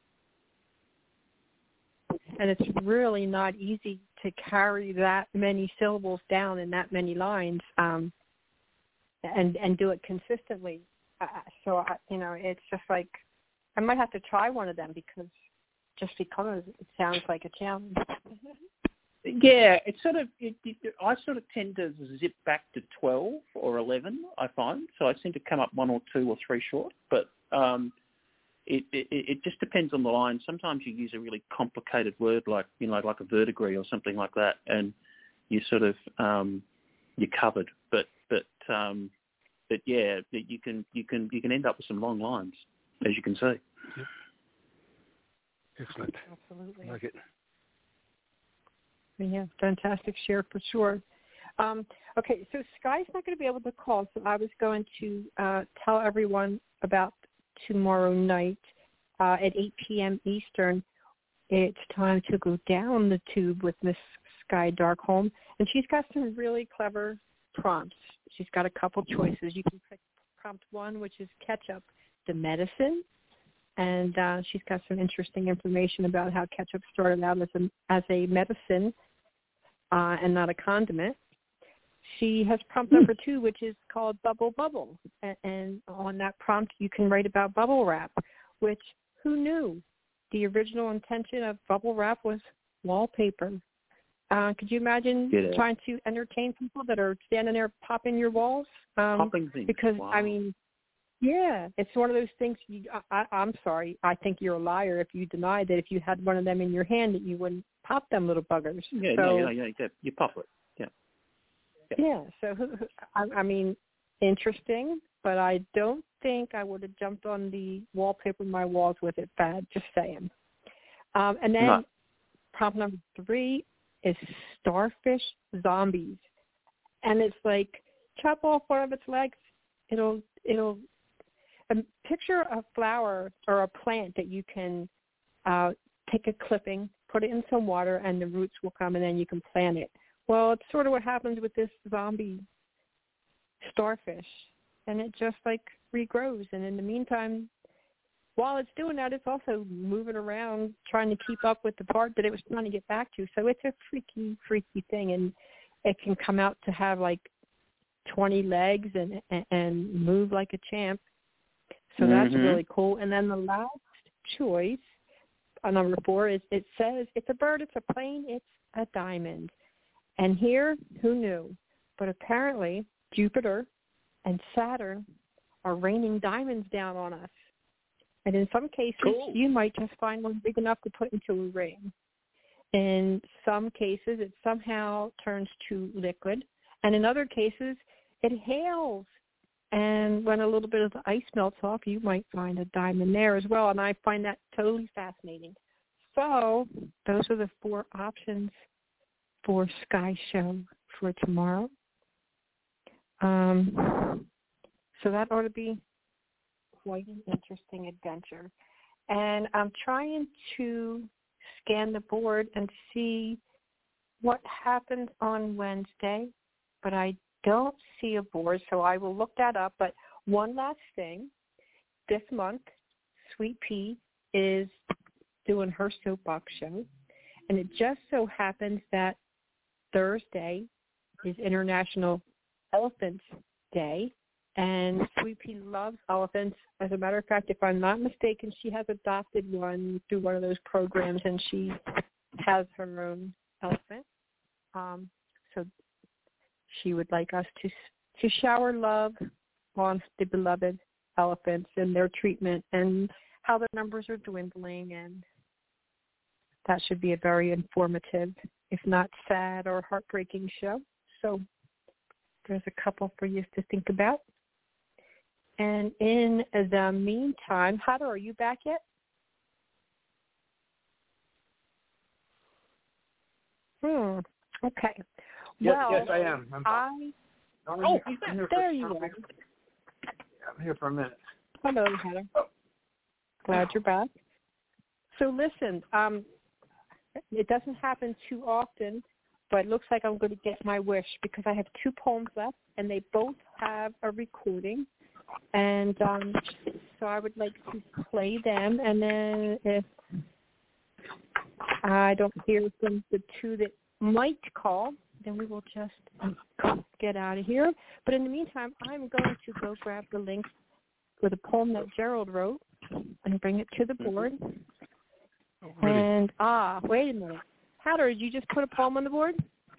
And it's really not easy to carry that many syllables down in that many lines, um, and and do it consistently. Uh, so I, you know, it's just like I might have to try one of them because just because it sounds like a challenge. Yeah, it's sort of. It, it, I sort of tend to zip back to twelve or eleven. I find so I seem to come up one or two or three short, but. Um, It, it it just depends on the line. Sometimes you use a really complicated word like you know like a verdigris or something like that, and you sort of um, you're covered. But but um, but yeah, you can you can you can end up with some long lines, as you can see. Yep. Excellent. Absolutely. I like it. Yeah, fantastic share for sure. Um, okay, so Sky's not going to be able to call, so I was going to uh, tell everyone about tomorrow night uh, at eight p.m. Eastern. It's time to go down the tube with Miss Sky Darkholm, and she's got some really clever prompts. She's got a couple choices. You can pick prompt one, which is ketchup, the medicine, and uh, she's got some interesting information about how ketchup started out as a, as a medicine uh, and not a condiment. She has prompt number two, which is called Bubble Bubble. And, and on that prompt, you can write about bubble wrap, which who knew? The original intention of bubble wrap was wallpaper. Uh, could you imagine yeah. trying to entertain people that are standing there popping your walls? Um, popping things. Because, wow. I mean, yeah, it's one of those things. You, I, I'm sorry. I think you're a liar if you deny that if you had one of them in your hand that you wouldn't pop them little buggers. Yeah, so, no, yeah, yeah, you pop it. Yeah, so I, I mean, interesting, but I don't think I would have jumped on the wallpaper my walls with it bad, just saying. Um, and then no. prompt number three is starfish zombies. And it's like, chop off one of its legs. It'll, it'll, um, picture a flower or a plant that you can uh, take a clipping, put it in some water, and the roots will come, and then you can plant it. Well, it's sort of what happens with this zombie starfish, and it just like regrows. And in the meantime, while it's doing that, it's also moving around trying to keep up with the part that it was trying to get back to. So it's a freaky, freaky thing, and it can come out to have like twenty legs and and move like a champ. So mm-hmm. that's really cool. And then the last choice, uh, number four, is it says it's a bird, it's a plane, it's a diamond. And here, who knew? But apparently, Jupiter and Saturn are raining diamonds down on us. And in some cases, cool. you might just find one big enough to put into a ring. In some cases, it somehow turns to liquid. And in other cases, it hails. And when a little bit of the ice melts off, you might find a diamond there as well. And I find that totally fascinating. So those are the four options for Sky Show for tomorrow. Um, so that ought to be quite an interesting adventure. And I'm trying to scan the board and see what happened on Wednesday, but I don't see a board, so I will look that up. But one last thing, this month, Sweet Pea is doing her soapbox show, and it just so happens that Thursday is International Elephant Day, and Sweet Pea loves elephants. As a matter of fact, if I'm not mistaken, she has adopted one through one of those programs, and she has her own elephant. Um, so she would like us to to shower love on the beloved elephants and their treatment and how the numbers are dwindling, and that should be a very informative, if not sad or heartbreaking show. So there's a couple for you to think about. And in the meantime, Heather, are you back yet? Hmm. Okay. Yes, well, yes, I am. I'm, I. I'm Oh, here, I'm here there for, you are. I'm here for a minute. Hello, Heather. Glad you're back. So listen, um, it doesn't happen too often, but it looks like I'm going to get my wish because I have two poems left, and they both have a recording. And um, so I would like to play them, and then if I don't hear from the two that might call, then we will just get out of here. But in the meantime, I'm going to go grab the link with a poem that Gerald wrote and bring it to the board. Oh, really? And, ah, wait a minute. Hatter, did you just put a poem on the board?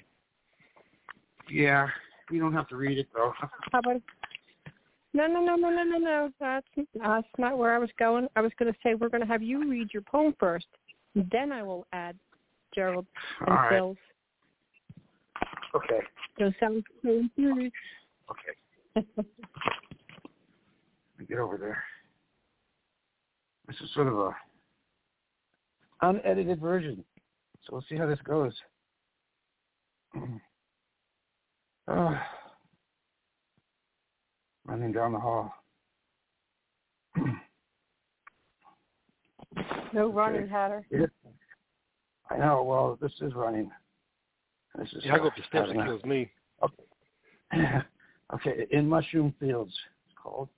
Yeah, you don't have to read it, though. How about No, no, no, no, no, no, no. That's, that's not where I was going. I was going to say we're going to have you read your poem first. Then I will add Gerald and All right. Phil's. Okay. Those sound so serious. Okay. Let me get over there. This is sort of a unedited version, so we'll see how this goes. uh, running down the hall. No running, Hatter. Yeah. I know. Well, this is running. This is. Yeah, I go uh, up the steps. It kills me. Okay. Okay. In Mushroom Fields, it's called.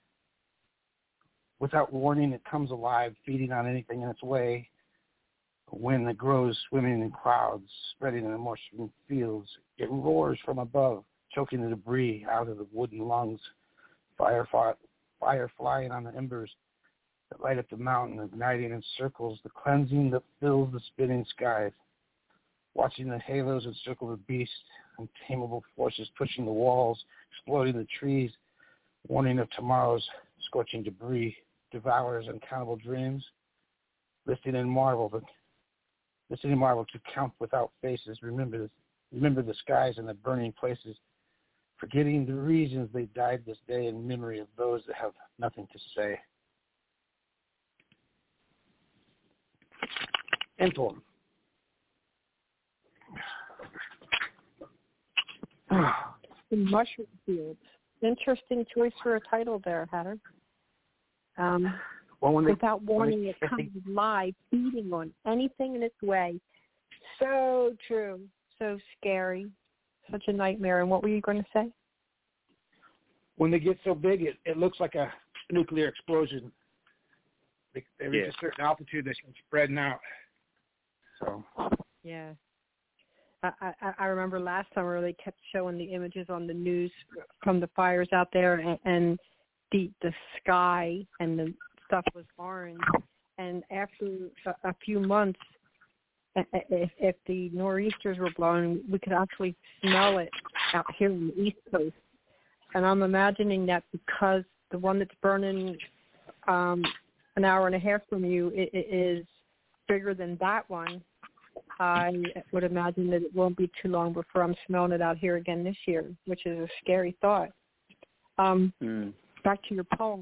Without warning, it comes alive, feeding on anything in its way. A wind that grows, swimming in clouds, spreading in the mushroom fields. It roars from above, choking the debris out of the wooden lungs. Fire, fire, fire flying on the embers that light up the mountain, igniting in circles, the cleansing that fills the spinning skies. Watching the halos encircle the beast, untamable forces pushing the walls, exploding the trees, warning of tomorrow's scorching debris, devours uncountable dreams, listening in marvel, but listening in marvel to count without faces. Remember, this, remember the skies and the burning places, forgetting the reasons they died this day in memory of those that have nothing to say. End poem. The Mushroom Fields. Interesting choice for a title there, Hatter. Um, well, when they, without warning, they, it comes live, feeding on anything in its way. So true. So scary. Such a nightmare. And what were you going to say? When they get so big, it, it looks like a nuclear explosion. They, they reach Yeah. a certain altitude, they start spreading out. So. Yeah. I, I, I remember last summer they kept showing the images on the news from the fires out there, and, and the the sky and the stuff was orange. And after a, a few months, if, if the nor'easters were blowing, we could actually smell it out here on the East Coast. And I'm imagining that because the one that's burning um, an hour and a half from you it, it is bigger than that one, I would imagine that it won't be too long before I'm smelling it out here again this year, which is a scary thought. Um, mm. Back to your poem.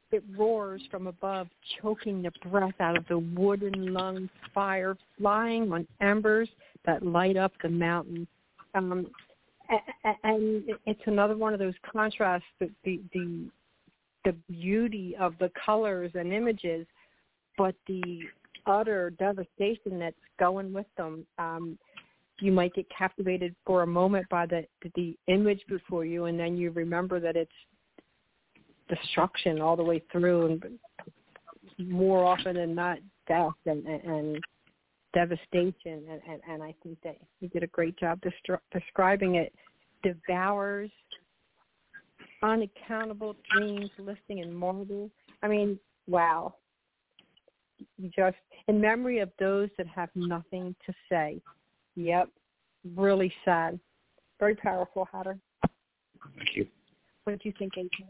it roars from above, choking the breath out of the wooden lung fire, flying on embers that light up the mountain. Um, and it's another one of those contrasts, the, the, the, the beauty of the colors and images, but the utter devastation that's going with them. Um, you might get captivated for a moment by the, the image before you, and then you remember that it's destruction all the way through, and more often than not, death and, and, and devastation. And, and, and I think that you did a great job destru- describing it. Devours unaccountable dreams listing in marble. I mean, wow. Just in memory of those that have nothing to say. Yep. Really sad. Very powerful, Hatter. Thank you. What do you think, Adrian?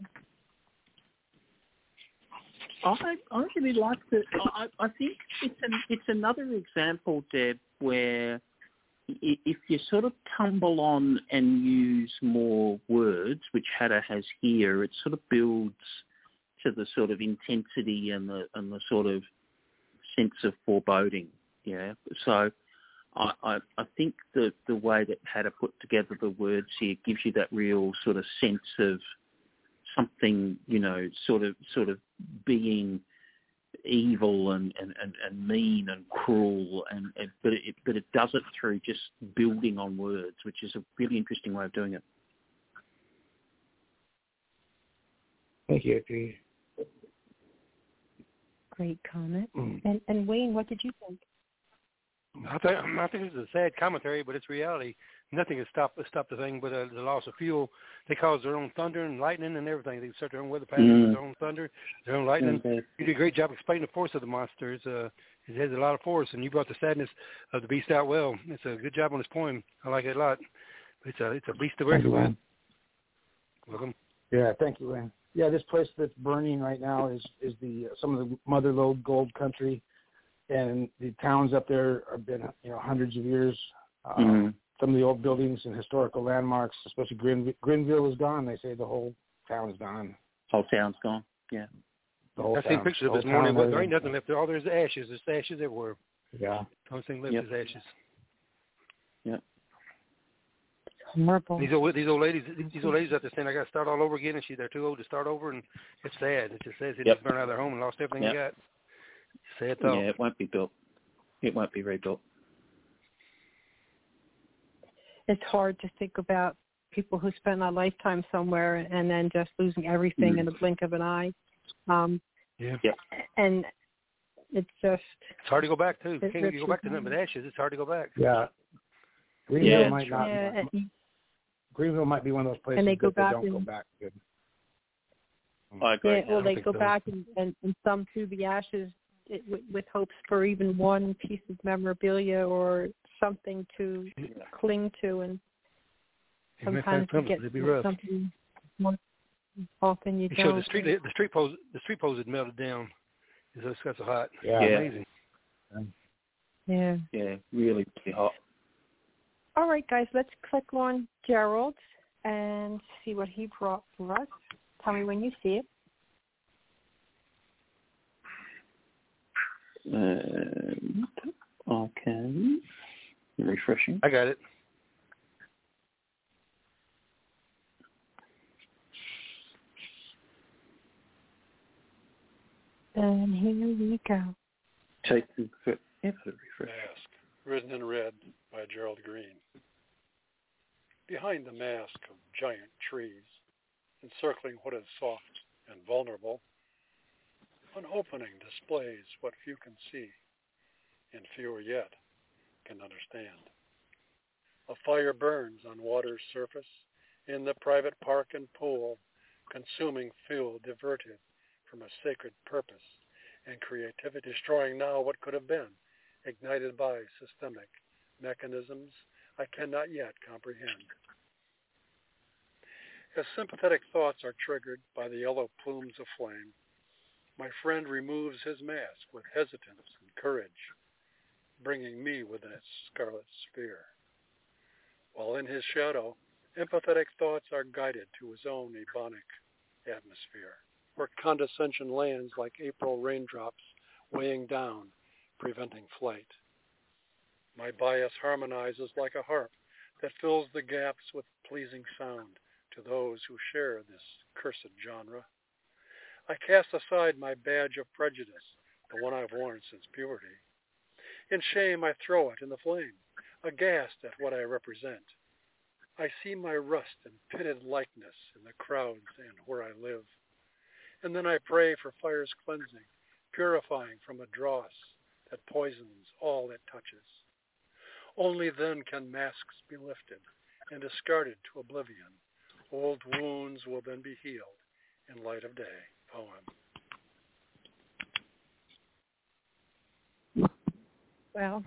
I I really like the. I I think it's an it's another example, Deb, where if you sort of tumble on and use more words, which Hatter has here, it sort of builds to the sort of intensity and the and the sort of sense of foreboding. Yeah. So I I, I think the the way that Hatter put together the words here gives you that real sort of sense of something, you know, sort of sort of being evil and, and, and, and mean and cruel, and, and but it but it does it through just building on words, which is a really interesting way of doing it. Thank you, Adrian. Great comment. Mm. And and Wayne, what did you think? I think I think this is a sad commentary, but it's reality. Nothing has stopped stopped the thing but uh, the loss of fuel. They cause their own thunder and lightning and everything. They set their own weather patterns Mm. with their own thunder, their own lightning. Okay. You did a great job explaining the force of the monsters. Uh, it has a lot of force, and you brought the sadness of the beast out well. It's a good job on this poem. I like it a lot. It's a it's a beast to Thank you, reckon with. Wayne. Welcome. Yeah, thank you, Wayne. Yeah, this place that's burning right now is is the some of the Mother Lode Gold Country, and the towns up there have been, you know, hundreds of years. Uh, Mm. Some of the old buildings and historical landmarks, especially Grin, Grinville, is gone. They say the whole town is gone. Whole town's gone. Yeah. The whole I've seen town. pictures of The this whole morning. town, There ain't nothing left there. All there's ashes. There's ashes everywhere. Yeah. The only thing left Yep. is ashes. Yeah. Horrible. These old these old ladies these old ladies out there saying I got to start all over again, and she they're too old to start over, and it's sad. It just says they Yep. just burned out of their home and lost everything Yep. they got. Sad thought. Yeah, it won't be built. It won't be rebuilt. It's hard to think about people who spend a lifetime somewhere and then just losing everything Mm. in the blink of an eye. Um, Yeah. Yep. and it's just... It's hard to go back too. It Can't rips you you go back to down. nothing but ashes? It's hard to go back. Yeah. Greenville Yeah, might not. Yeah, Greenville might be one of those places And they go that they back don't go and- back good. I agree. yeah, well, I they think go so. back and, and, and thumb through the ashes it, with, with hopes for even one piece of memorabilia or something to Yeah. cling to, and You may sometimes find you get it'd be rough. something more often you He don't. showed the street the street poles the street poles had melted down. It's got so hot. Yeah. Yeah. Amazing. Yeah. Yeah, really, really hot. All right, guys, let's click on Gerald and see what he brought for us. Tell me when you see it. Uh, okay. Refreshing. I got it. And here we go. Taking forever to refresh. Mask, written in red by Gerald Green. Behind the mask of giant trees, encircling what is soft and vulnerable, an opening displays what few can see, and fewer yet can understand. A fire burns on water's surface in the private park and pool, consuming fuel diverted from a sacred purpose and creativity, destroying now what could have been, ignited by systemic mechanisms I cannot yet comprehend. As sympathetic thoughts are triggered by the yellow plumes of flame, my friend removes his mask with hesitance and courage, bringing me within its scarlet sphere. While in his shadow, empathetic thoughts are guided to his own ebonic atmosphere. where condescension lands like April raindrops, weighing down, preventing flight. My bias harmonizes like a harp that fills the gaps with pleasing sound to those who share this cursed genre. I cast aside my badge of prejudice, the one I've worn since puberty. In shame I throw it in the flame, aghast at what I represent. I see my rust and pitted likeness in the crowds and where I live. And then I pray for fire's cleansing, purifying from a dross that poisons all it touches. Only then can masks be lifted and discarded to oblivion. Old wounds will then be healed in light of day. Poem. Well,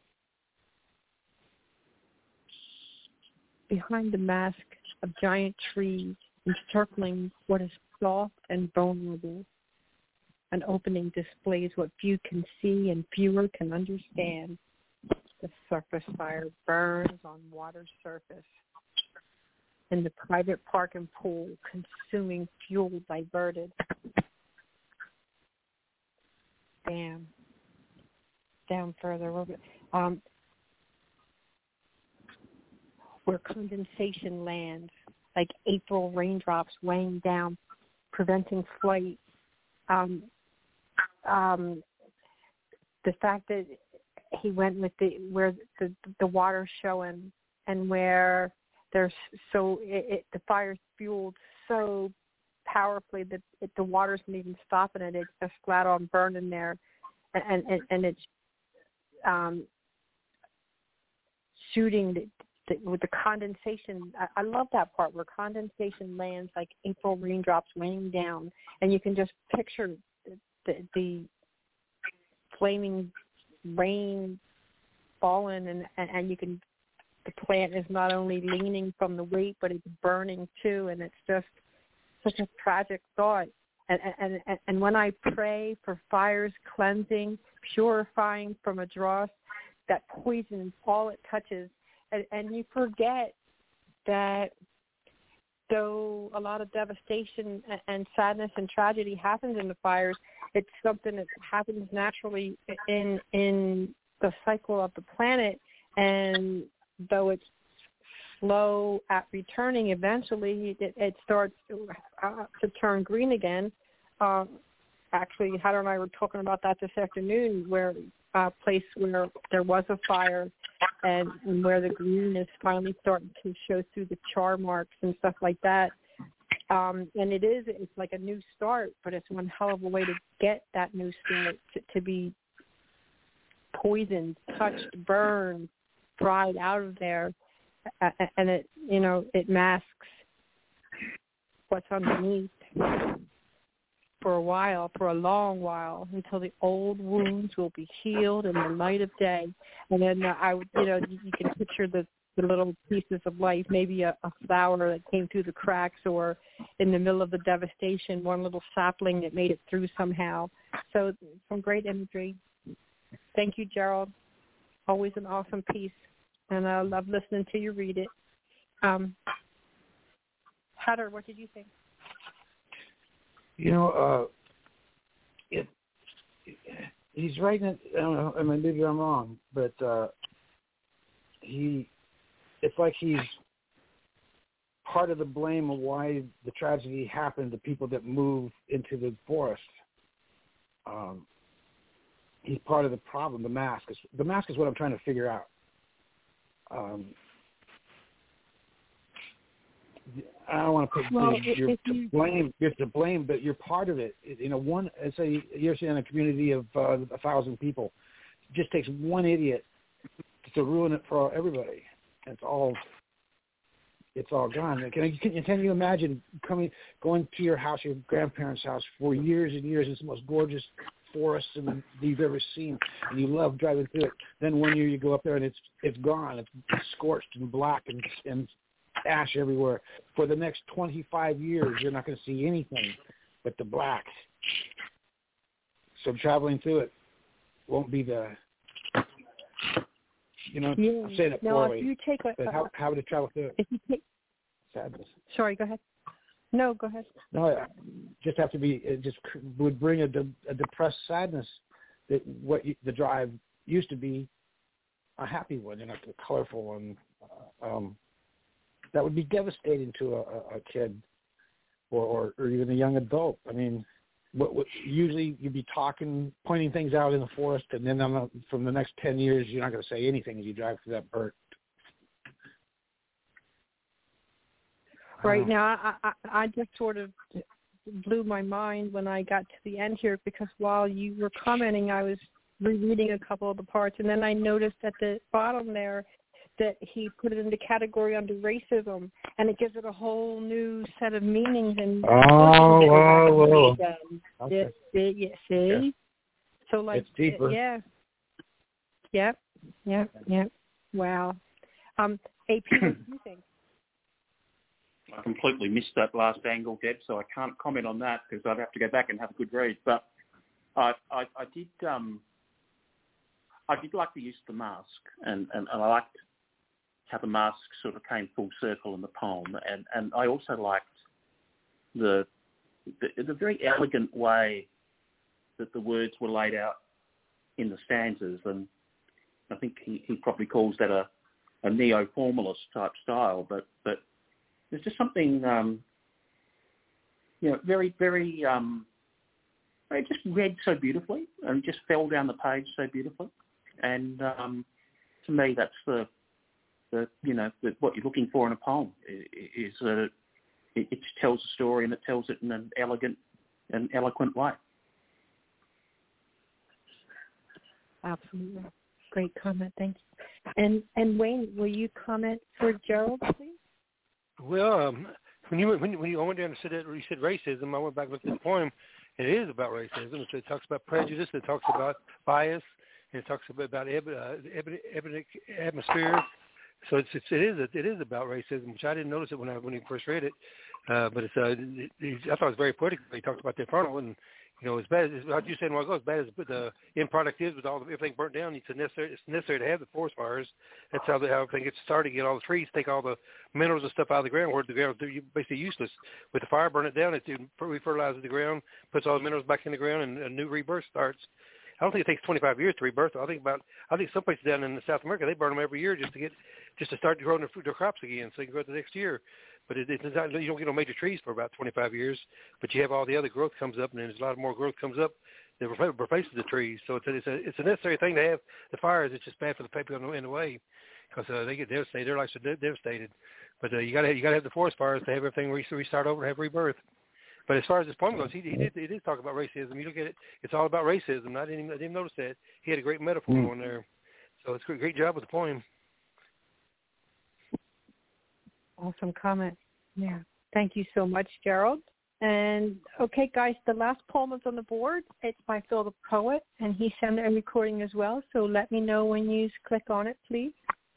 behind the mask of giant trees encircling what is soft and vulnerable, an opening displays what few can see and fewer can understand. The surface fire burns on water's surface. In the private park and pool, consuming fuel diverted. Damn. Down further a little bit. Um, where condensation lands, like April raindrops weighing down, preventing flight. Um, um, the fact that he went with the where the the water's showing and where there's so it, it the fire's fueled so powerfully that it, the water's not even stopping it. It's just flat on burning there, and and, and it's um, shooting the, the, with the condensation. I, I love that part where condensation lands like April raindrops raining down, and you can just picture the, the, the flaming rain falling, and, and, and you can. The plant is not only leaning from the weight, but it's burning too, and it's just such a tragic thought. And and and, and when I pray for fire's cleansing, purifying from a dross that poisons all it touches, and, and you forget that though a lot of devastation and sadness and tragedy happens in the fires, it's something that happens naturally in in the cycle of the planet, and though it's slow at returning, eventually it, it starts to, uh, to turn green again. Uh, actually, Heather and I were talking about that this afternoon, where a uh, place where there was a fire and, and where the green is finally starting to show through the char marks and stuff like that. Um, and it is, it's like a new start, but it's one hell of a way to get that new start, to, to be poisoned, touched, burned, fried out of there, and it, you know, it masks what's underneath for a while, for a long while, until the old wounds will be healed in the light of day. And then uh, I would, you know, you, you can picture the, the little pieces of life, maybe a, a flower that came through the cracks, or in the middle of the devastation, one little sapling that made it through somehow. So some great imagery. Thank you, Gerald. Always an awesome piece, and I love listening to you read it. Um, Hatter, what did you think? You know, uh, it, it he's writing it. I don't know. I mean, maybe I'm wrong, but uh, he, it's like he's part of the blame of why the tragedy happened to people that move into the forest. Um, he's part of the problem. The mask is the mask is what I'm trying to figure out. Um, I don't want to put well, the, you're you, to blame. You're to blame, but you're part of it. You know, one. Say you're in a community of uh, a thousand people. It just takes one idiot to ruin it for everybody. It's all. It's all gone. Can, can, can you imagine coming, going to your house, your grandparents' house, for years and years? It's the most gorgeous forest and you've ever seen, and you love driving through it. Then one year you go up there and it's it's gone. It's scorched and black and and ash everywhere. For the next twenty-five years, you're not going to see anything but the black. So traveling through it won't be the, you know, yeah. I'm saying it no, poorly. if you take a, but how, how would it travel through it? If you take, Sadness. Sorry, go ahead. No, go ahead. No, I just have to be. It just would bring a, de, a depressed sadness that what you, the drive used to be a happy one and a colorful one. Uh, um, that would be devastating to a, a kid or, or, or even a young adult. I mean, what, what, usually you'd be talking, pointing things out in the forest, and then on the, from the next ten years, you're not going to say anything as you drive through that burnt. Right now, I, I, I just sort of blew my mind when I got to the end here, because while you were commenting, I was rereading a couple of the parts, and then I noticed at the bottom there that he put it in the category under racism, and it gives it a whole new set of meanings. And oh, wow, wow. Okay. See, yeah, see? Yeah. So like, it's deeper. Yeah. Yep. Yep. Yep. Wow. Um, A P, what do you think? I completely missed that last angle, Deb, so I can't comment on that because I'd have to go back and have a good read. But I, I, I did, um, I did like the use of the mask, and, and, and I liked how the mask sort of came full circle in the poem, and, and I also liked the, the the very elegant way that the words were laid out in the stanzas, and I think he, he probably calls that a, a neo-formalist type style, but but. There's just something, um, you know, very, very, um, it just read so beautifully and just fell down the page so beautifully. And um, to me, that's the, the you know, the, what you're looking for in a poem is that it, it tells a story and it tells it in an elegant and eloquent way. Absolutely. Great comment. Thank you. And, and Wayne, will you comment for Gerald, please? Well, um, when you when you, when you I went down and said that, you said racism, I went back and looked at the poem. It is about racism. It, it talks about prejudice. It talks about bias. And it talks about about eb, uh, eb, atmosphere. So it's, it's it is it is about racism, which I didn't notice it when I when I first read it. Uh, but it's uh, it, it, I thought it was very poetic. He talked about the inferno, and you know, as bad as like you said a while ago, as bad as the end product is with all the, everything burnt down, it's necessary it's necessary to have the forest fires. That's how, the, how everything gets started. Get all the trees, take all the minerals and stuff out of the ground, where the ground is basically useless. With the fire, burn it down, it refertilizes the ground, puts all the minerals back in the ground, and a new rebirth starts. I don't think it takes twenty-five years to rebirth. I think about I think some places down in South America they burn them every year just to get just to start growing their, their crops again, so they can grow it the next year. But it, it's not, you don't get no major trees for about twenty-five years. But you have all the other growth comes up, and then there's a lot more growth comes up that replaces the trees. So it's a, it's a it's a necessary thing to have the fires. It's just bad for the people in the way because uh, they get devastated. Their lives are devastated. But uh, you got to you got to have the forest fires to have everything restart over, to have rebirth. But as far as this poem goes, he, he did he did talk about racism. You look at it; it's all about racism. I didn't even, I didn't notice that. He had a great metaphor mm. on there. So it's a great, great job with the poem. Awesome comment. Yeah. Thank you so much, Gerald. And okay, guys, the last poem is on the board. It's by Phil the Poet, and he sent a recording as well. So let me know when you click on it, please.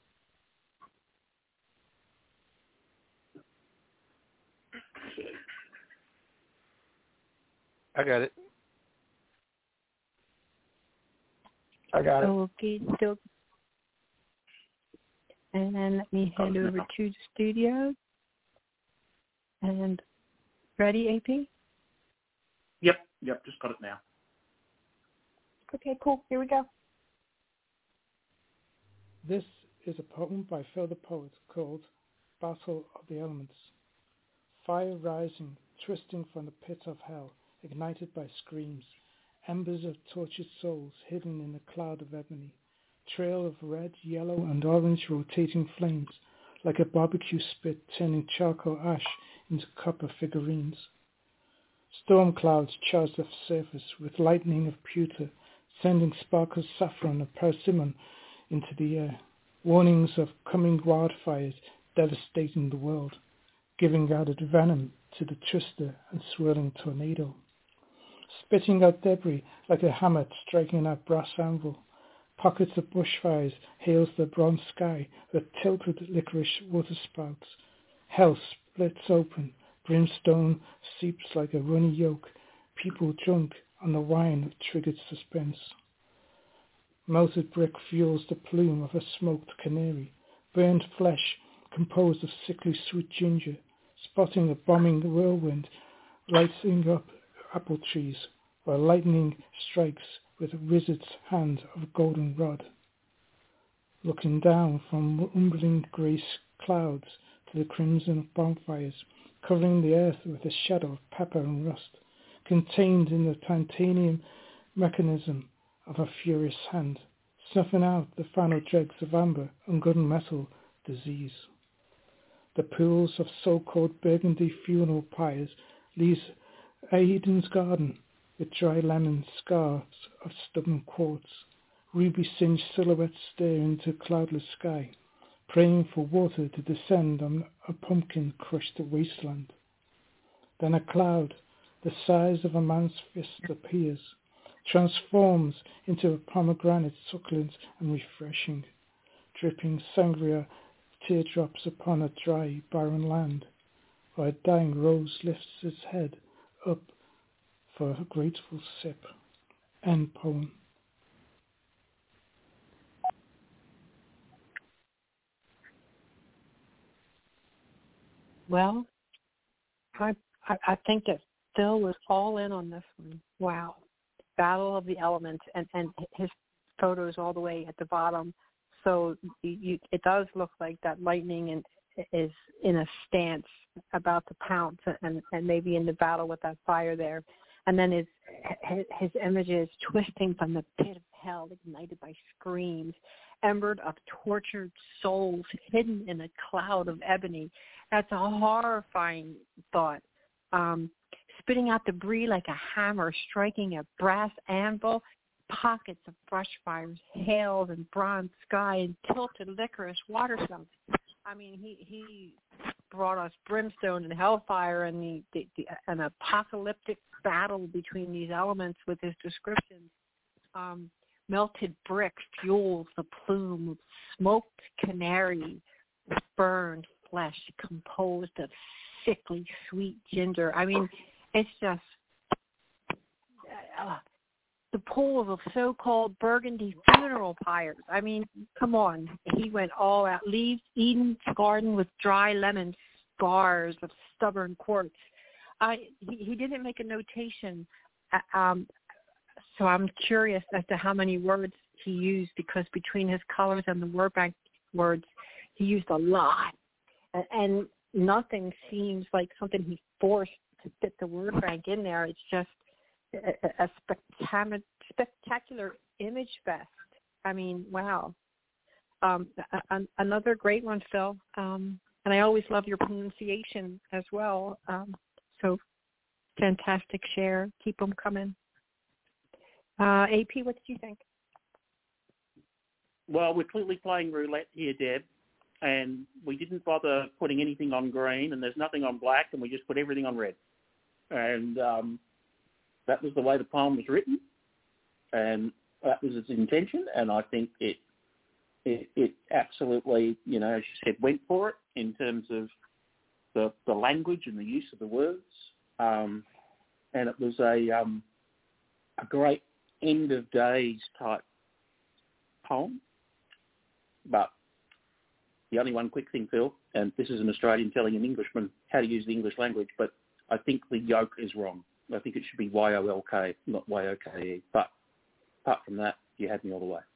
I got it. I got it. Okay, so, and then let me head over to the studio. And ready, A P? Yep, yep, just got it now. Okay, cool. Here we go. This is a poem by Phil the Poet called Battle of the Elements. Fire rising, twisting from the pit of hell, ignited by screams, embers of tortured souls hidden in a cloud of ebony, trail of red, yellow, and orange rotating flames, like a barbecue spit turning charcoal ash into copper figurines. Storm clouds charge the surface with lightning of pewter, sending sparks of saffron and persimmon into the air, warnings of coming wildfires devastating the world, giving added venom to the twister and swirling tornado. Spitting out debris like a hammer striking a brass anvil, pockets of bushfires hails the bronze sky with tilted licorice waterspouts. Hell splits open, brimstone seeps like a runny yolk, people drunk on the wine of triggered suspense. Melted brick fuels the plume of a smoked canary, burned flesh composed of sickly sweet ginger, spotting a bombing whirlwind lighting up apple trees, while lightning strikes with a wizard's hand of a golden rod. Looking down from rumbling grey clouds to the crimson of bonfires, covering the earth with a shadow of pepper and rust, contained in the titanium mechanism of a furious hand, snuffing out the final dregs of amber and gunmetal disease. The pools of so-called burgundy funeral pyres leaves Aiden's garden with dry lemon scars of stubborn quartz, ruby-singed silhouettes stare into cloudless sky, praying for water to descend on a pumpkin-crushed wasteland. Then a cloud, the size of a man's fist, appears, transforms into a pomegranate succulent and refreshing, dripping sangria teardrops upon a dry, barren land, while a dying rose lifts its head up for a grateful sip. End poem. Well, I, I I think that Phil was all in on this one. Wow. Battle of the Elements, and, and his photos all the way at the bottom. So you, it does look like that lightning in, is in a stance about to pounce and, and maybe in the battle with that fire there. And then his, his images twisting from the pit of hell, ignited by screams, embered of tortured souls hidden in a cloud of ebony. That's a horrifying thought. Um, spitting out debris like a hammer, striking a brass anvil, pockets of brush fires, hails and bronze sky, and tilted licorice water spouts. I mean, he, he brought us brimstone and hellfire and the, the, the an apocalyptic battle between these elements with his descriptions. Um, melted brick fuels the plume of smoked canary, burned flesh composed of sickly sweet ginger. I mean, it's just uh, the pools of so-called burgundy funeral pyres. I mean, come on. He went all out. Leaves Eden's garden with dry lemon scars of stubborn quartz. I he, he didn't make a notation, um, so I'm curious as to how many words he used, because between his colors and the word bank words, he used a lot. And, and nothing seems like something he forced to fit the word bank in there. It's just a, a spectacular, spectacular image fest. I mean, wow. Um, a, a, another great one, Phil. Um, and I always love your pronunciation as well. Um, so fantastic share. Keep them coming. Uh, A P, what did you think? Well, we're clearly playing roulette here, Deb, and we didn't bother putting anything on green, and there's nothing on black, and we just put everything on red. And um, that was the way the poem was written, and that was its intention, and I think it it, it absolutely, you know, as you said, went for it in terms of the, the language and the use of the words. Um, and it was a um, a great end of days type poem. But the only one quick thing, Phil, and this is an Australian telling an Englishman how to use the English language, but I think the yoke is wrong. I think it should be Y O L K, not Y O K E. But apart from that, you had me all the way.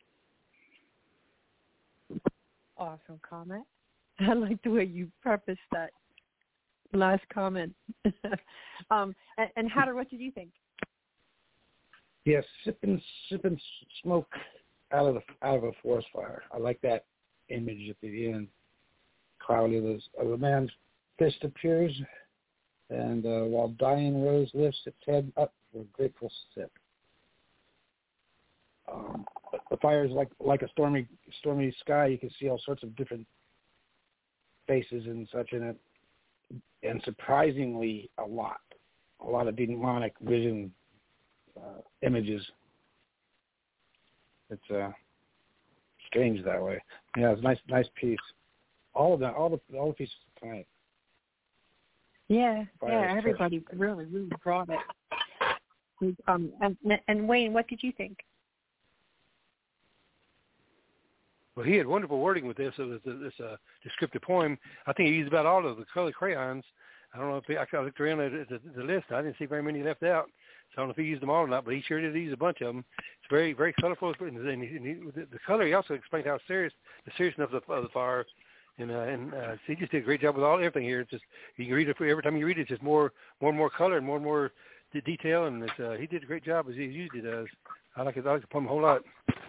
Awesome comment. I like the way you prefaced that last comment. um, and, and Hatter, what did you think? Yes, sipping, sipping smoke out of the, out of a forest fire. I like that image at the end. Cloudy of, this, of a man's fist appears, and uh, while dying rose lifts its head up for a grateful sip. Um, the fire is like like a stormy stormy sky. You can see all sorts of different faces and such in it, and surprisingly a lot, a lot of demonic vision uh, images. It's uh, strange that way. Yeah, it's a nice, nice piece. All of that, all the all the pieces tonight. Yeah, Fire yeah, everybody touched. really, really brought it. Um, and, and Wayne, what did you think? Well, he had wonderful wording with this. It was this uh, descriptive poem. I think he used about all of the color crayons. I don't know if he, I looked around at the, the list. I didn't see very many left out. So I don't know if he used them all or not, but he sure did use a bunch of them. It's very, very colorful. And, and, he, and he, the, the color, he also explained how serious, the seriousness of the, of the fire. And, uh, and uh, so he just did a great job with all everything here. It's just, you can read it, every time you read it, it's just more, more and more color and more and more d- detail. And it's, uh, he did a great job as he usually does. I like it. I like the poem a whole lot.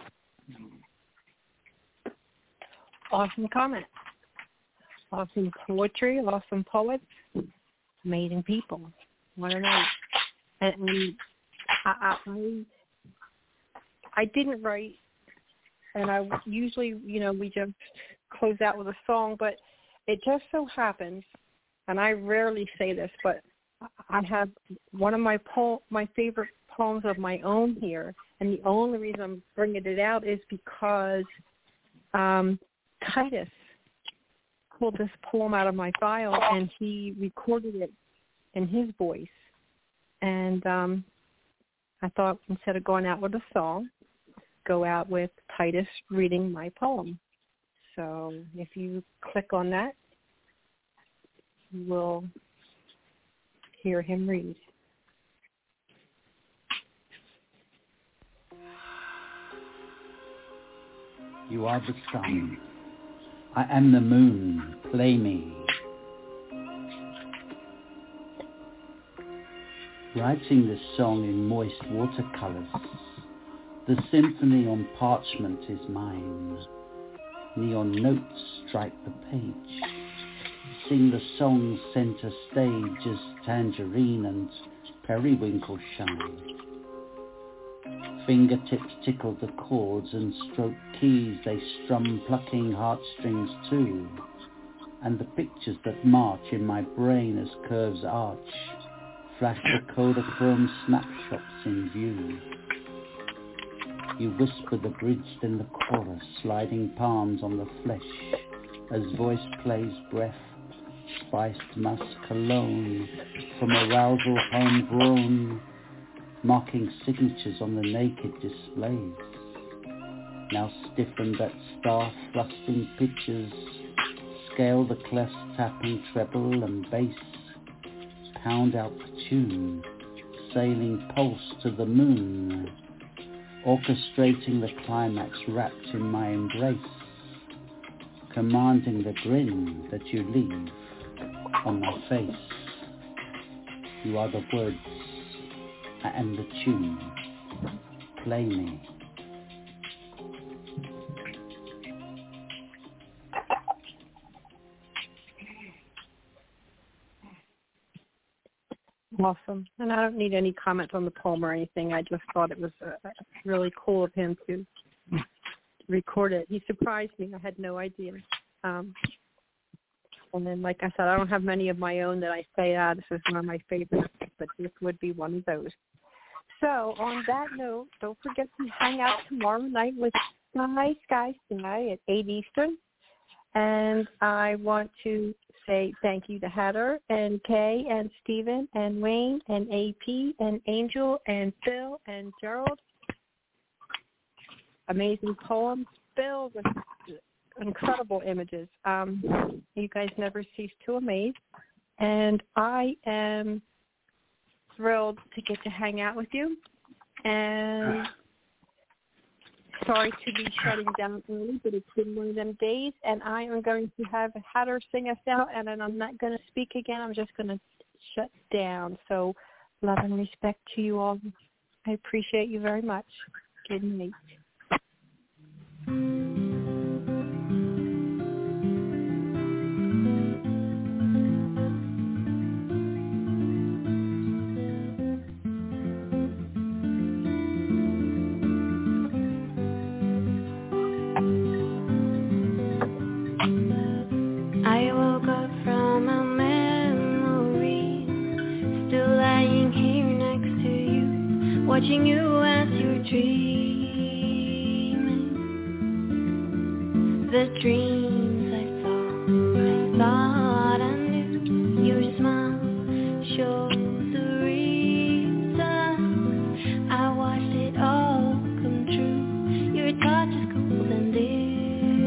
Awesome comment. Awesome poetry, awesome poets, amazing people. What a night. And, and I, I, I didn't write, and I usually, you know, we just close out with a song, but it just so happens, and I rarely say this, but I have one of my po- my favorite poems of my own here, and the only reason I'm bringing it out is because um, Titus pulled this poem out of my file, and he recorded it in his voice. And um, I thought instead of going out with a song, go out with Titus reading my poem. So if you click on that, you will hear him read. You are the sun. I am the moon. Play me. Writing this song in moist watercolors, the symphony on parchment is mine. Neon notes strike the page. Sing the song's center stage as tangerine and periwinkle shine. Fingertips tickle the chords and stroke keys they strum, plucking heartstrings too. And the pictures that march in my brain as curves arch flash the Kodachrome snapshots in view. You whisper the bridge, then the chorus, sliding palms on the flesh, as voice plays breath, spiced musk cologne, from arousal homegrown, marking signatures on the naked displays. Now stiffen that star-thrusting pitches, scale the clefs tapping treble and bass, pound out the tune, sailing pulse to the moon, orchestrating the climax wrapped in my embrace, commanding the grin that you leave on my face. You are the words, I am the tune, play me. Awesome. And I don't need any comment on the poem or anything. I just thought it was uh, really cool of him to record it. He surprised me. I had no idea. Um, and then, like I said, I don't have many of my own that I say, ah, this is one of my favorites, but this would be one of those. So on that note, don't forget to hang out tomorrow night with Sky, Sky, Sky at eight Eastern. And I want to say thank you to Heather and Kay and Stephen and Wayne and A P and Angel and Phil and Gerald. Amazing poems filled with incredible images. Um, you guys never cease to amaze. And I am thrilled to get to hang out with you. And sorry to be shutting down early, but it's been one of them days, and I am going to have Hatter sing us out, and then I'm not going to speak again. I'm just going to shut down. So love and respect to you all. I appreciate you very much. Good night. Watching you as you're dreaming, the dreams I saw, I thought I knew. Your smile shows the reason I watched it all come true. Your touch is cold and dear.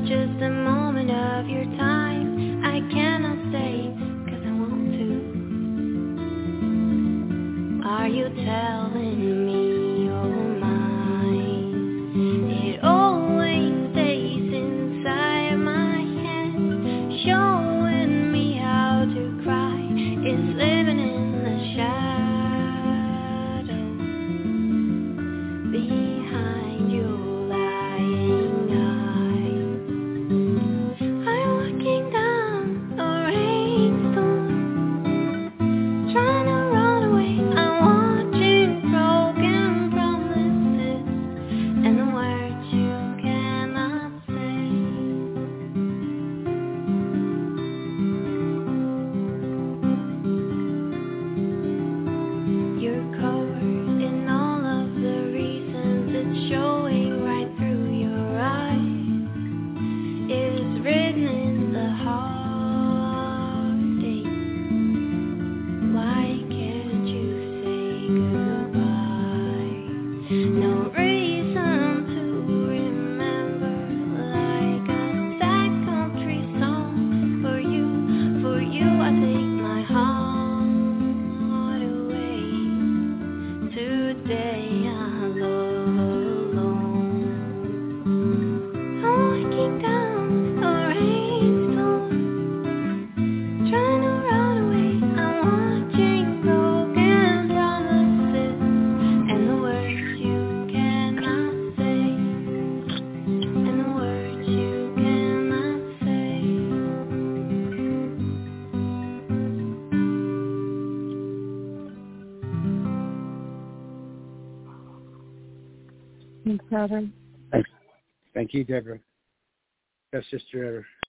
just a moment of your time. I cannot stay, cause I want to. Are you telling me you're mine? It always stays inside my head, showing me how to cry. It's living in the shadows behind your lying eyes. I'm walking down a rainstorm, trying to run away. I'm watching broken promises and the words you cannot say. You're covered in all of the reasons, it's showing right through your eyes. It's written in the heartache. Why can't you say goodbye? No reason to remember, like a sad country song. For you, for you I take my heart away. Today I'm alone. I'm walking down a rainstorm, trying to run away. I'm watching broken promises and the words you cannot say, and the words you cannot say. Thanks, Heather. Thanks. Thank you, Deborah. Best sister ever.